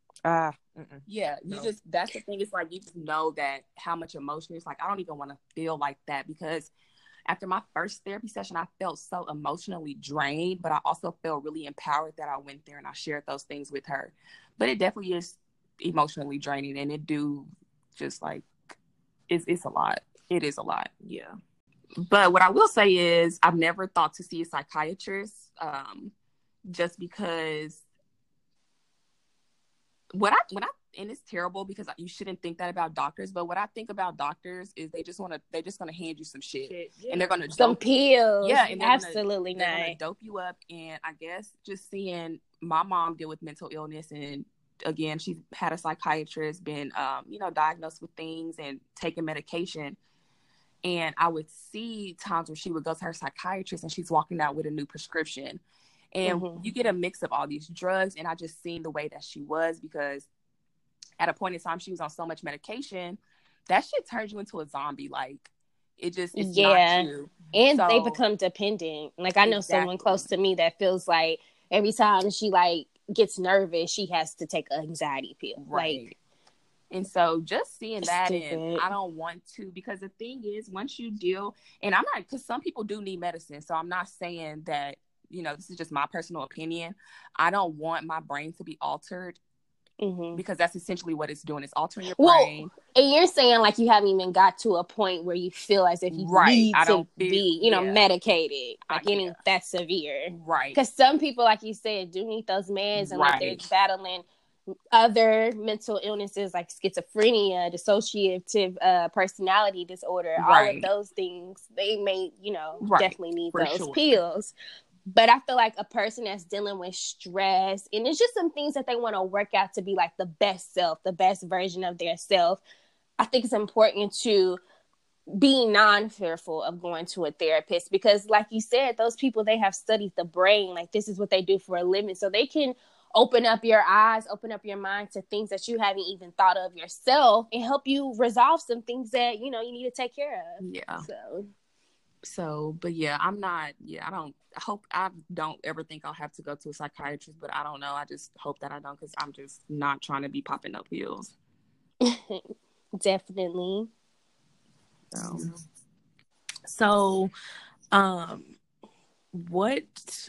yeah, that's the thing. It's like, you just know that how much emotion. It's like, I don't even want to feel like that, because after my first therapy session, I felt so emotionally drained, but I also felt really empowered that I went there and I shared those things with her. But it definitely is emotionally draining, and it do just like, it's a lot. It is a lot. Yeah. But what I will say is, I've never thought to see a psychiatrist, just because when I it's terrible because you shouldn't think that about doctors. But what I think about doctors is they're just gonna hand you some shit, and they're gonna some pills. Yeah, and absolutely they're gonna dope you up. And I guess just seeing my mom deal with mental illness, and again, she's had a psychiatrist, been diagnosed with things and taking medication. And I would see times where she would go to her psychiatrist and she's walking out with a new prescription. And you get a mix of all these drugs. And I just seen the way that she was, because at a point in time, she was on so much medication that shit turns you into a zombie. Like, it's not you. And they become dependent. Like, I know someone close to me that feels like every time she like gets nervous, she has to take an anxiety pill. Right. Like, and so just seeing that, and I don't want to, because the thing is, once you deal, and I'm not, because some people do need medicine. So I'm not saying that, this is just my personal opinion. I don't want my brain to be altered, because that's essentially what it's doing. It's altering your brain. And you're saying like you haven't even got to a point where you feel as if you need to be, medicated, like any that severe. Right. Because some people, like you said, do need those meds, and like they're battling other mental illnesses like schizophrenia, dissociative personality disorder, all of those things. They may, definitely need those pills. But I feel like a person that's dealing with stress, and it's just some things that they want to work out to be like the best self, the best version of their self. I think it's important to be non-fearful of going to a therapist, because like you said, those people, they have studied the brain. Like, this is what they do for a living. So they can open up your eyes, open up your mind to things that you haven't even thought of yourself, and help you resolve some things that, you need to take care of. Yeah. So, but yeah, I don't ever think I'll have to go to a psychiatrist, but I don't know. I just hope that I don't, because I'm just not trying to be popping up pills. Definitely. So, what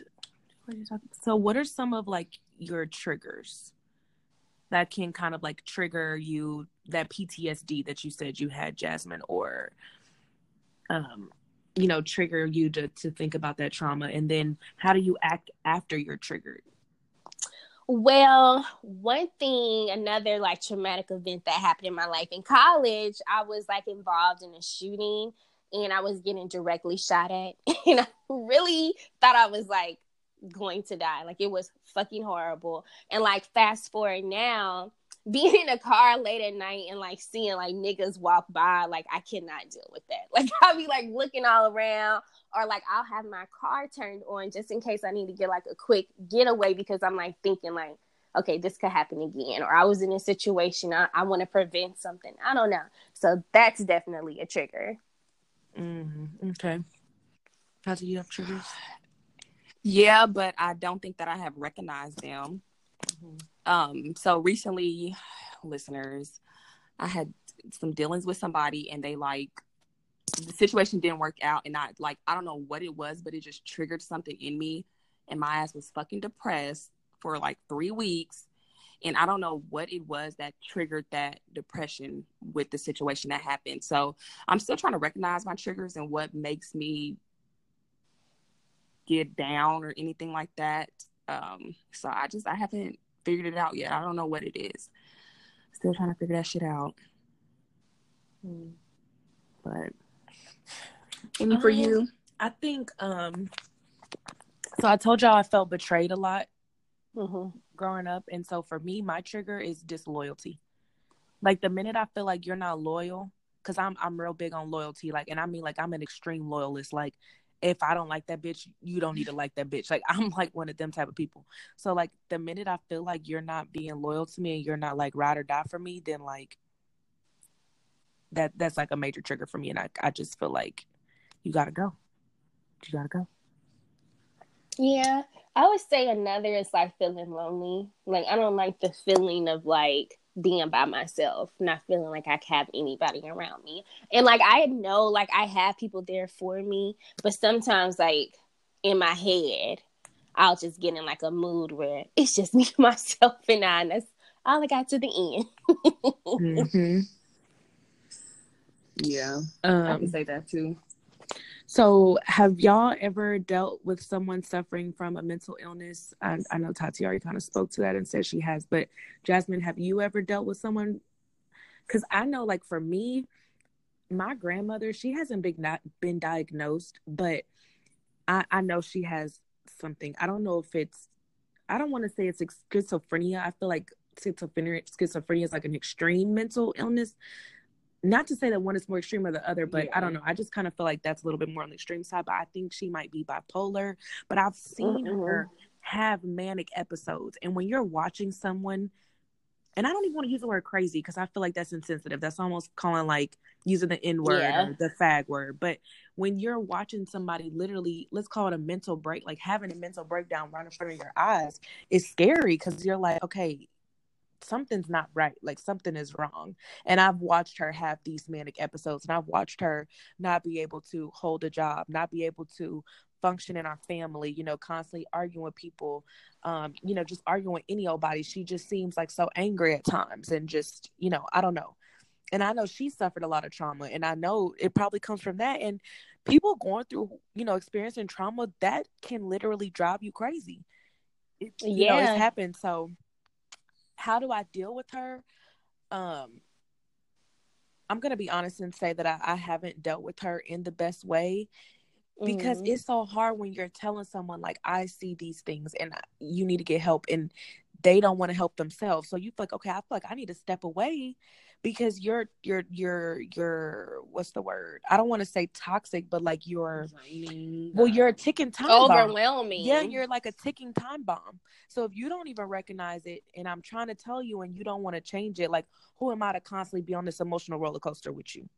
are some of like your triggers that can kind of like trigger you, that PTSD that you said you had, Jasmine, or trigger you to think about that trauma? And then how do you act after you're triggered? Well, another like traumatic event that happened in my life in college, I was like involved in a shooting, and I was getting directly shot at, and I really thought I was like going to die. Like, it was fucking horrible. And like, fast forward now, being in a car late at night and like seeing like niggas walk by, like, I cannot deal with that. Like, I'll be like looking all around, or like I'll have my car turned on just in case I need to get like a quick getaway, because I'm like thinking like, okay, this could happen again, or I was in a situation, I want to prevent something. I don't know. So that's definitely a trigger. Okay. How do you have triggers? Yeah, but I don't think that I have recognized them. So recently, listeners, I had some dealings with somebody, and they like, the situation didn't work out, and I don't know what it was, but it just triggered something in me, and my ass was fucking depressed for like 3 weeks. And I don't know what it was that triggered that depression with the situation that happened. So I'm still trying to recognize my triggers and what makes me get down or anything like that. So I haven't figured it out yet. I don't know what it is. Still trying to figure that shit out. But any for you? I think so I told y'all I felt betrayed a lot growing up, and so for me, my trigger is disloyalty. Like, the minute I feel like you're not loyal, because I'm real big on loyalty, like, and I mean, like, I'm an extreme loyalist. Like, if I don't like that bitch, you don't need to like that bitch. Like, I'm like one of them type of people. So like, the minute I feel like you're not being loyal to me and you're not like ride or die for me, then like that's like a major trigger for me. And I just feel like you gotta go. Yeah, I would say another is like feeling lonely. Like, I don't like the feeling of like being by myself, not feeling like I have anybody around me. And like, I know like I have people there for me, but sometimes like in my head, I'll just get in like a mood where it's just me, myself, and I, and that's all I got to the end. Yeah, I can say that too. So, have y'all ever dealt with someone suffering from a mental illness? I know Tati already kind of spoke to that and said she has, but Jasmine, have you ever dealt with someone? Because I know, like, for me, my grandmother, she hasn't been diagnosed, but I know she has something. I don't know if it's, I don't want to say it's schizophrenia. I feel like schizophrenia is like an extreme mental illness. Not to say that one is more extreme than the other, but I don't know. I just kind of feel like that's a little bit more on the extreme side, but I think she might be bipolar. But I've seen her have manic episodes. And when you're watching someone, and I don't even want to use the word crazy because I feel like that's insensitive. That's almost calling like using the N word or the fag word. But when you're watching somebody literally, let's call it a mental break, like having a mental breakdown right in front of your eyes, it's scary because you're like, okay, something's not right. Like something is wrong. And I've watched her have these manic episodes, and I've watched her not be able to hold a job, not be able to function in our family, you know, constantly arguing with people, you know, just arguing with any old body. She just seems like so angry at times and just, you know, I don't know. And I know she suffered a lot of trauma, and I know it probably comes from that. And people going through, you know, experiencing trauma, that can literally drive you crazy. You know, it's happened. So how do I deal with her? I'm going to be honest and say that I haven't dealt with her in the best way, because it's so hard when you're telling someone like, I see these things and you need to get help, and they don't want to help themselves. So you feel like, okay, I feel like I need to step away because you're what's the word? I don't want to say toxic, but like you're a ticking time bomb. Overwhelming. Yeah, you're like a ticking time bomb. So if you don't even recognize it, and I'm trying to tell you and you don't want to change it, like, who am I to constantly be on this emotional roller coaster with you?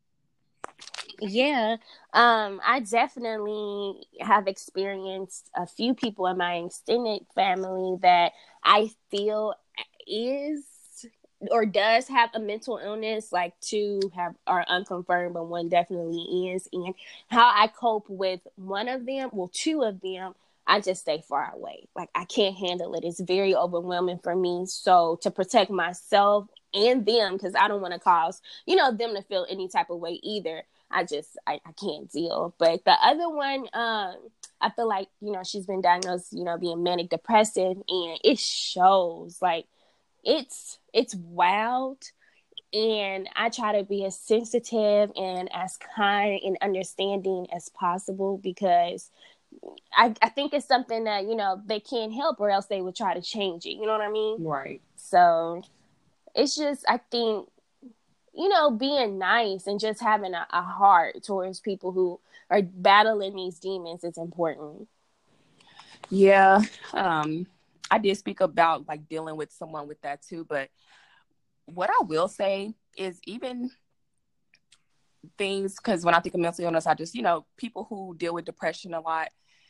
Yeah, I definitely have experienced a few people in my extended family that I feel is or does have a mental illness. Like two are unconfirmed, but one definitely is. And how I cope with one of them, well, two of them, I just stay far away. Like I can't handle it. It's very overwhelming for me. So to protect myself and them, because I don't want to cause, you know, them to feel any type of way either. I can't deal. But the other one, I feel like, you know, she's been diagnosed, you know, being manic depressive, and it shows. Like it's wild. And I try to be as sensitive and as kind and understanding as possible, because I think it's something that, you know, they can't help, or else they would try to change it. You know what I mean? Right. So it's just, I think, you know, being nice and just having a heart towards people who are battling these demons is important. Yeah. I did speak about like dealing with someone with that too, but what I will say is even things, because when I think of mental illness, I just, you know, people who deal with depression a lot,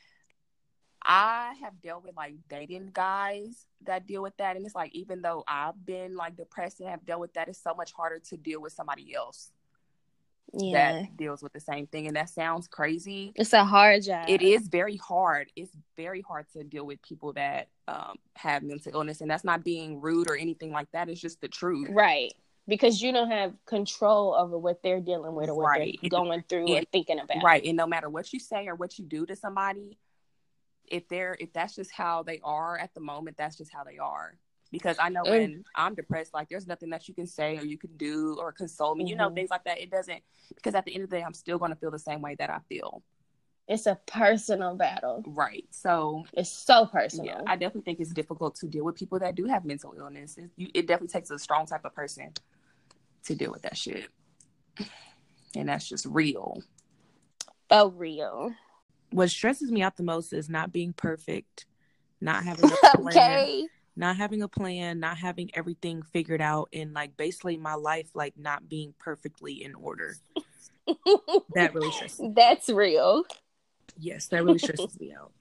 I have dealt with like dating guys that deal with that. And it's like, even though I've been like depressed and have dealt with that, it's so much harder to deal with somebody else that deals with the same thing. And that sounds crazy. It's a hard job. It is very hard. It's very hard to deal with people that have mental illness. And that's not being rude or anything like that. It's just the truth. Right. Because you don't have control over what they're dealing with or what they're going through or thinking about. Right. And no matter what you say or what you do to somebody, if that's just how they are at the moment, that's just how they are. Because I know when I'm depressed, like there's nothing that you can say or you can do or console me, you know, things like that. It doesn't, because at the end of the day, I'm still going to feel the same way that I feel. It's a personal battle. Right. So it's so personal. Yeah, I definitely think it's difficult to deal with people that do have mental illness. It definitely takes a strong type of person to deal with that shit. And that's just real. Oh, real. What stresses me out the most is not being perfect, not having a plan, not having everything figured out, and like basically my life like not being perfectly in order. That really stresses me. That's real. Yes, that really stresses me out.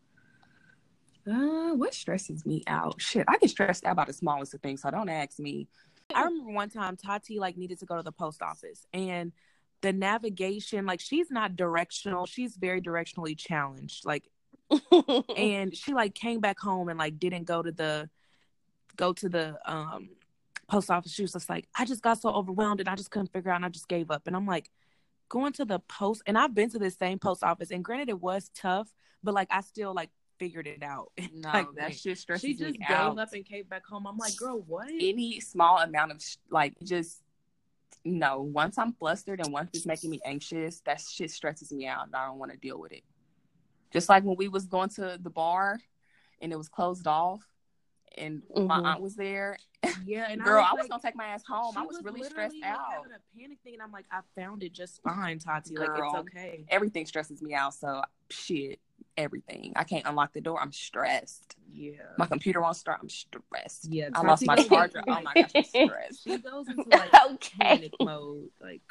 What stresses me out? Shit, I get stressed out about the smallest of things, so don't ask me. I remember one time Tati like needed to go to the post office, and the navigation, like she's not directional. She's very directionally challenged. Like, and she like came back home and like didn't go to the post office. She was just like, I just got so overwhelmed and I just couldn't figure out and I just gave up. And I'm like, going to the post, and I've been to the same post office, and granted it was tough, but like I still like figured it out. No, like, that shit stresses me out. She just gave up and came back home. I'm like, girl, what? Any small amount of just no. Once I'm flustered and once it's making me anxious, that shit stresses me out. And I don't want to deal with it. Just like when we was going to the bar and it was closed off, and my aunt was there. Yeah, and girl, I was gonna take my ass home. I was really stressed out. Having a panic thing, and I'm like, I found it just fine, Tati. Girl, like, it's okay. Everything stresses me out. So shit, everything. I can't unlock the door. I'm stressed. Yeah, my computer won't start. I'm stressed. Yeah, I lost my charger. Oh my gosh, I'm stressed. She goes into like panic mode,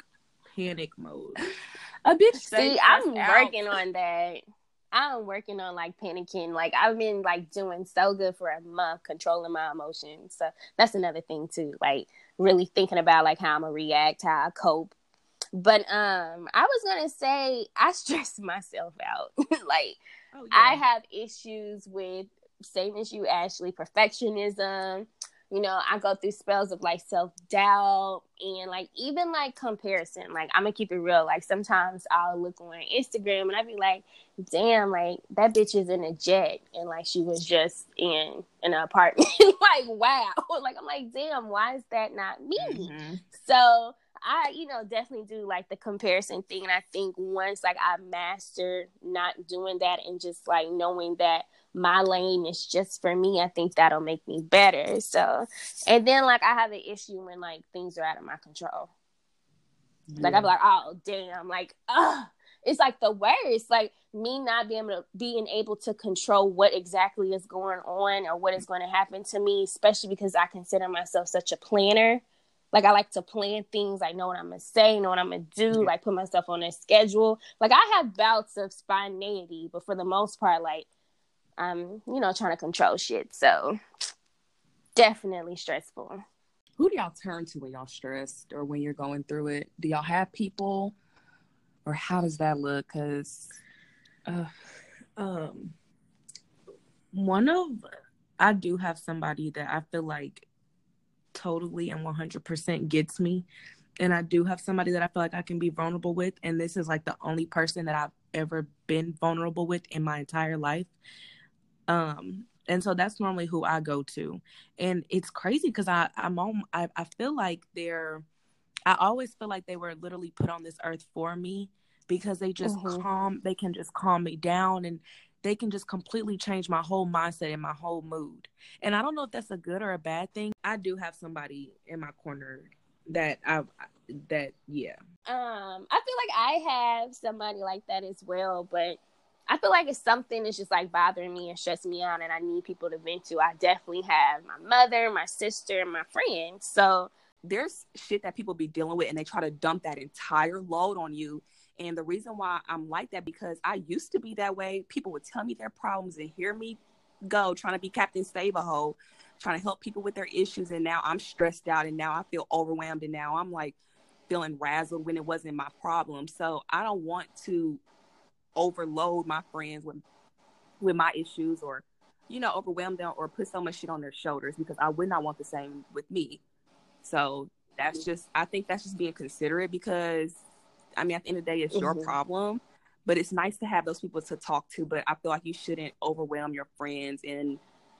A bitch. See, I'm working on that. I'm working on like panicking. Like I've been like doing so good for a month, controlling my emotions. So that's another thing too. Like really thinking about like how I'm gonna react, how I cope. But I was gonna say I stress myself out. like I have issues with, same as you, Ashley, perfectionism. You know, I go through spells of like self-doubt and like even like comparison. Like I'm gonna keep it real. Like sometimes I'll look on Instagram and I'll be like, damn, like that bitch is in a jet and like she was just in an apartment. like, wow. Like I'm like, damn, why is that not me? Mm-hmm. So I, definitely do like the comparison thing. And I think once like I mastered not doing that and just like knowing that my lane is just for me, I think that'll make me better. So, and then like I have an issue when like things are out of my control. Yeah. Like I'm like, oh damn, like it's like the worst. Like me not being able to control what exactly is going on or what is going to happen to me, especially because I consider myself such a planner. Like I like to plan things. I know what I'm gonna say, know what I'm gonna do. Like put myself on a schedule. Like I have bouts of spontaneity, but for the most part, like I'm, trying to control shit. So definitely stressful. Who do y'all turn to when y'all stressed or when you're going through it? Do y'all have people or how does that look? Cause, I do have somebody that I feel like totally and 100% gets me. And I do have somebody that I feel like I can be vulnerable with. And this is like the only person that I've ever been vulnerable with in my entire life. And so that's normally who I go to. And it's crazy because I feel like I always feel like they were literally put on this earth for me because they just they can just calm me down and they can just completely change my whole mindset and my whole mood. And I don't know if that's a good or a bad thing. I do have somebody in my corner that I feel like I have somebody like that as well, but I feel like if something is just like bothering me and stressing me out and I need people to vent to, I definitely have my mother, my sister, and my friends. So there's shit that people be dealing with and they try to dump that entire load on you. And the reason why I'm like that, because I used to be that way. People would tell me their problems and hear me go, trying to be Captain Save-A-Ho, trying to help people with their issues. And now I'm stressed out and now I feel overwhelmed and now I'm like feeling razzled when it wasn't my problem. So I don't want to overload my friends with my issues or, overwhelm them or put so much shit on their shoulders because I would not want the same with me. So I think that's just being considerate because, at the end of the day, it's your problem, but it's nice to have those people to talk to, but I feel like you shouldn't overwhelm your friends and,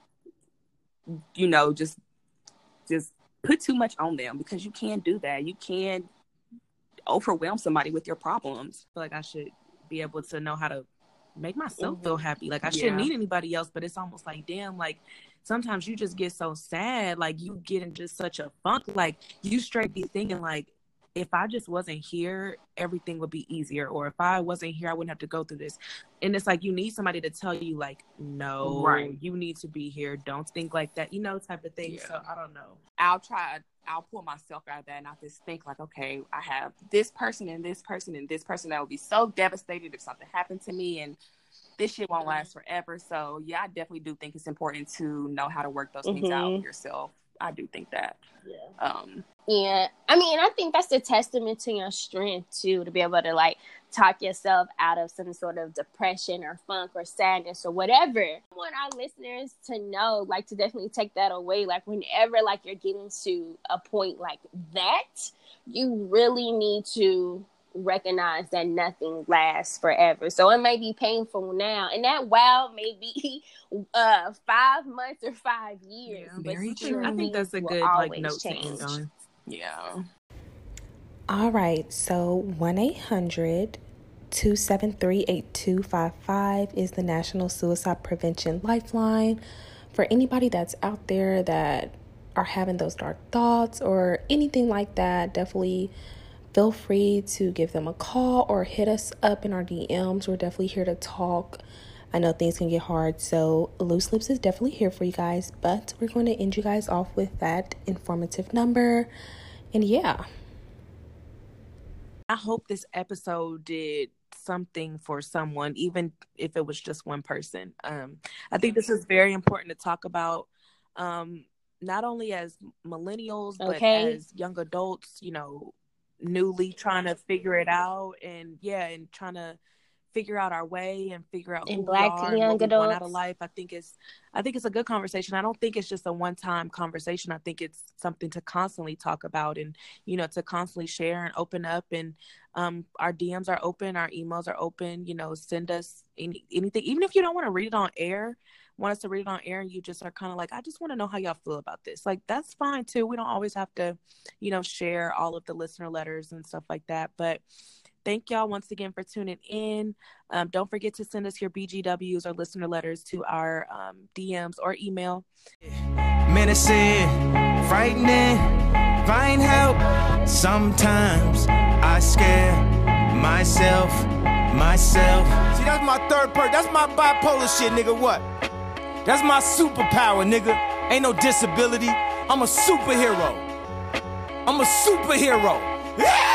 just put too much on them because you can't do that. You can't overwhelm somebody with your problems. I feel like I should be able to know how to make myself feel happy. Like I shouldn't need anybody else, but it's almost like, damn, like sometimes you just get so sad, like you get in just such a funk, like you straight be thinking like, if I just wasn't here, everything would be easier. Or if I wasn't here, I wouldn't have to go through this. And it's like, you need somebody to tell you like, no, you need to be here. Don't think like that, type of thing. Yeah. So I don't know. I'll pull myself out of that and I'll just think like, okay, I have this person and this person and this person that would be so devastated if something happened to me and this shit won't last forever. So yeah, I definitely do think it's important to know how to work those things out yourself. I do think that. Yeah. I think that's a testament to your strength too, to be able to like talk yourself out of some sort of depression or funk or sadness or whatever. I want our listeners to know, like, to definitely take that away. Like, whenever like you're getting to a point like that, you really need to recognize that nothing lasts forever. So it may be painful now, and that wow may be 5 months or 5 years. Yeah, very true. I think that's a good note to end on. Yeah. All right, so 1-800-273-8255 is the National Suicide Prevention Lifeline. For anybody that's out there that are having those dark thoughts or anything like that, definitely feel free to give them a call or hit us up in our DMs. We're definitely here to talk. I know things can get hard, so Loose Lips is definitely here for you guys, but we're going to end you guys off with that informative number. And yeah. I hope this episode did something for someone, even if it was just one person. I think this is very important to talk about, not only as millennials, but as young adults, you know, newly trying to figure it out, and trying to figure out our way and figure out who Black we are and young what we adults. want out of life. I think it's a good conversation. I don't think it's just a one-time conversation. I think it's something to constantly talk about, and you know, to constantly share and open up. And our DMs are open, our emails are open. You know, send us anything, even if you don't want to read it on air. Want us to read it on air, and you just are kind of like, I just want to know how y'all feel about this. Like, that's fine too. We don't always have to, you know, share all of the listener letters and stuff like that. But thank y'all once again for tuning in. Don't forget to send us your BGWs or listener letters to our DMs or email. Menacing, frightening, find help. Sometimes I scare myself. See, that's my third part. That's my bipolar shit, nigga. What? That's my superpower, nigga. Ain't no disability. I'm a superhero. Yeah!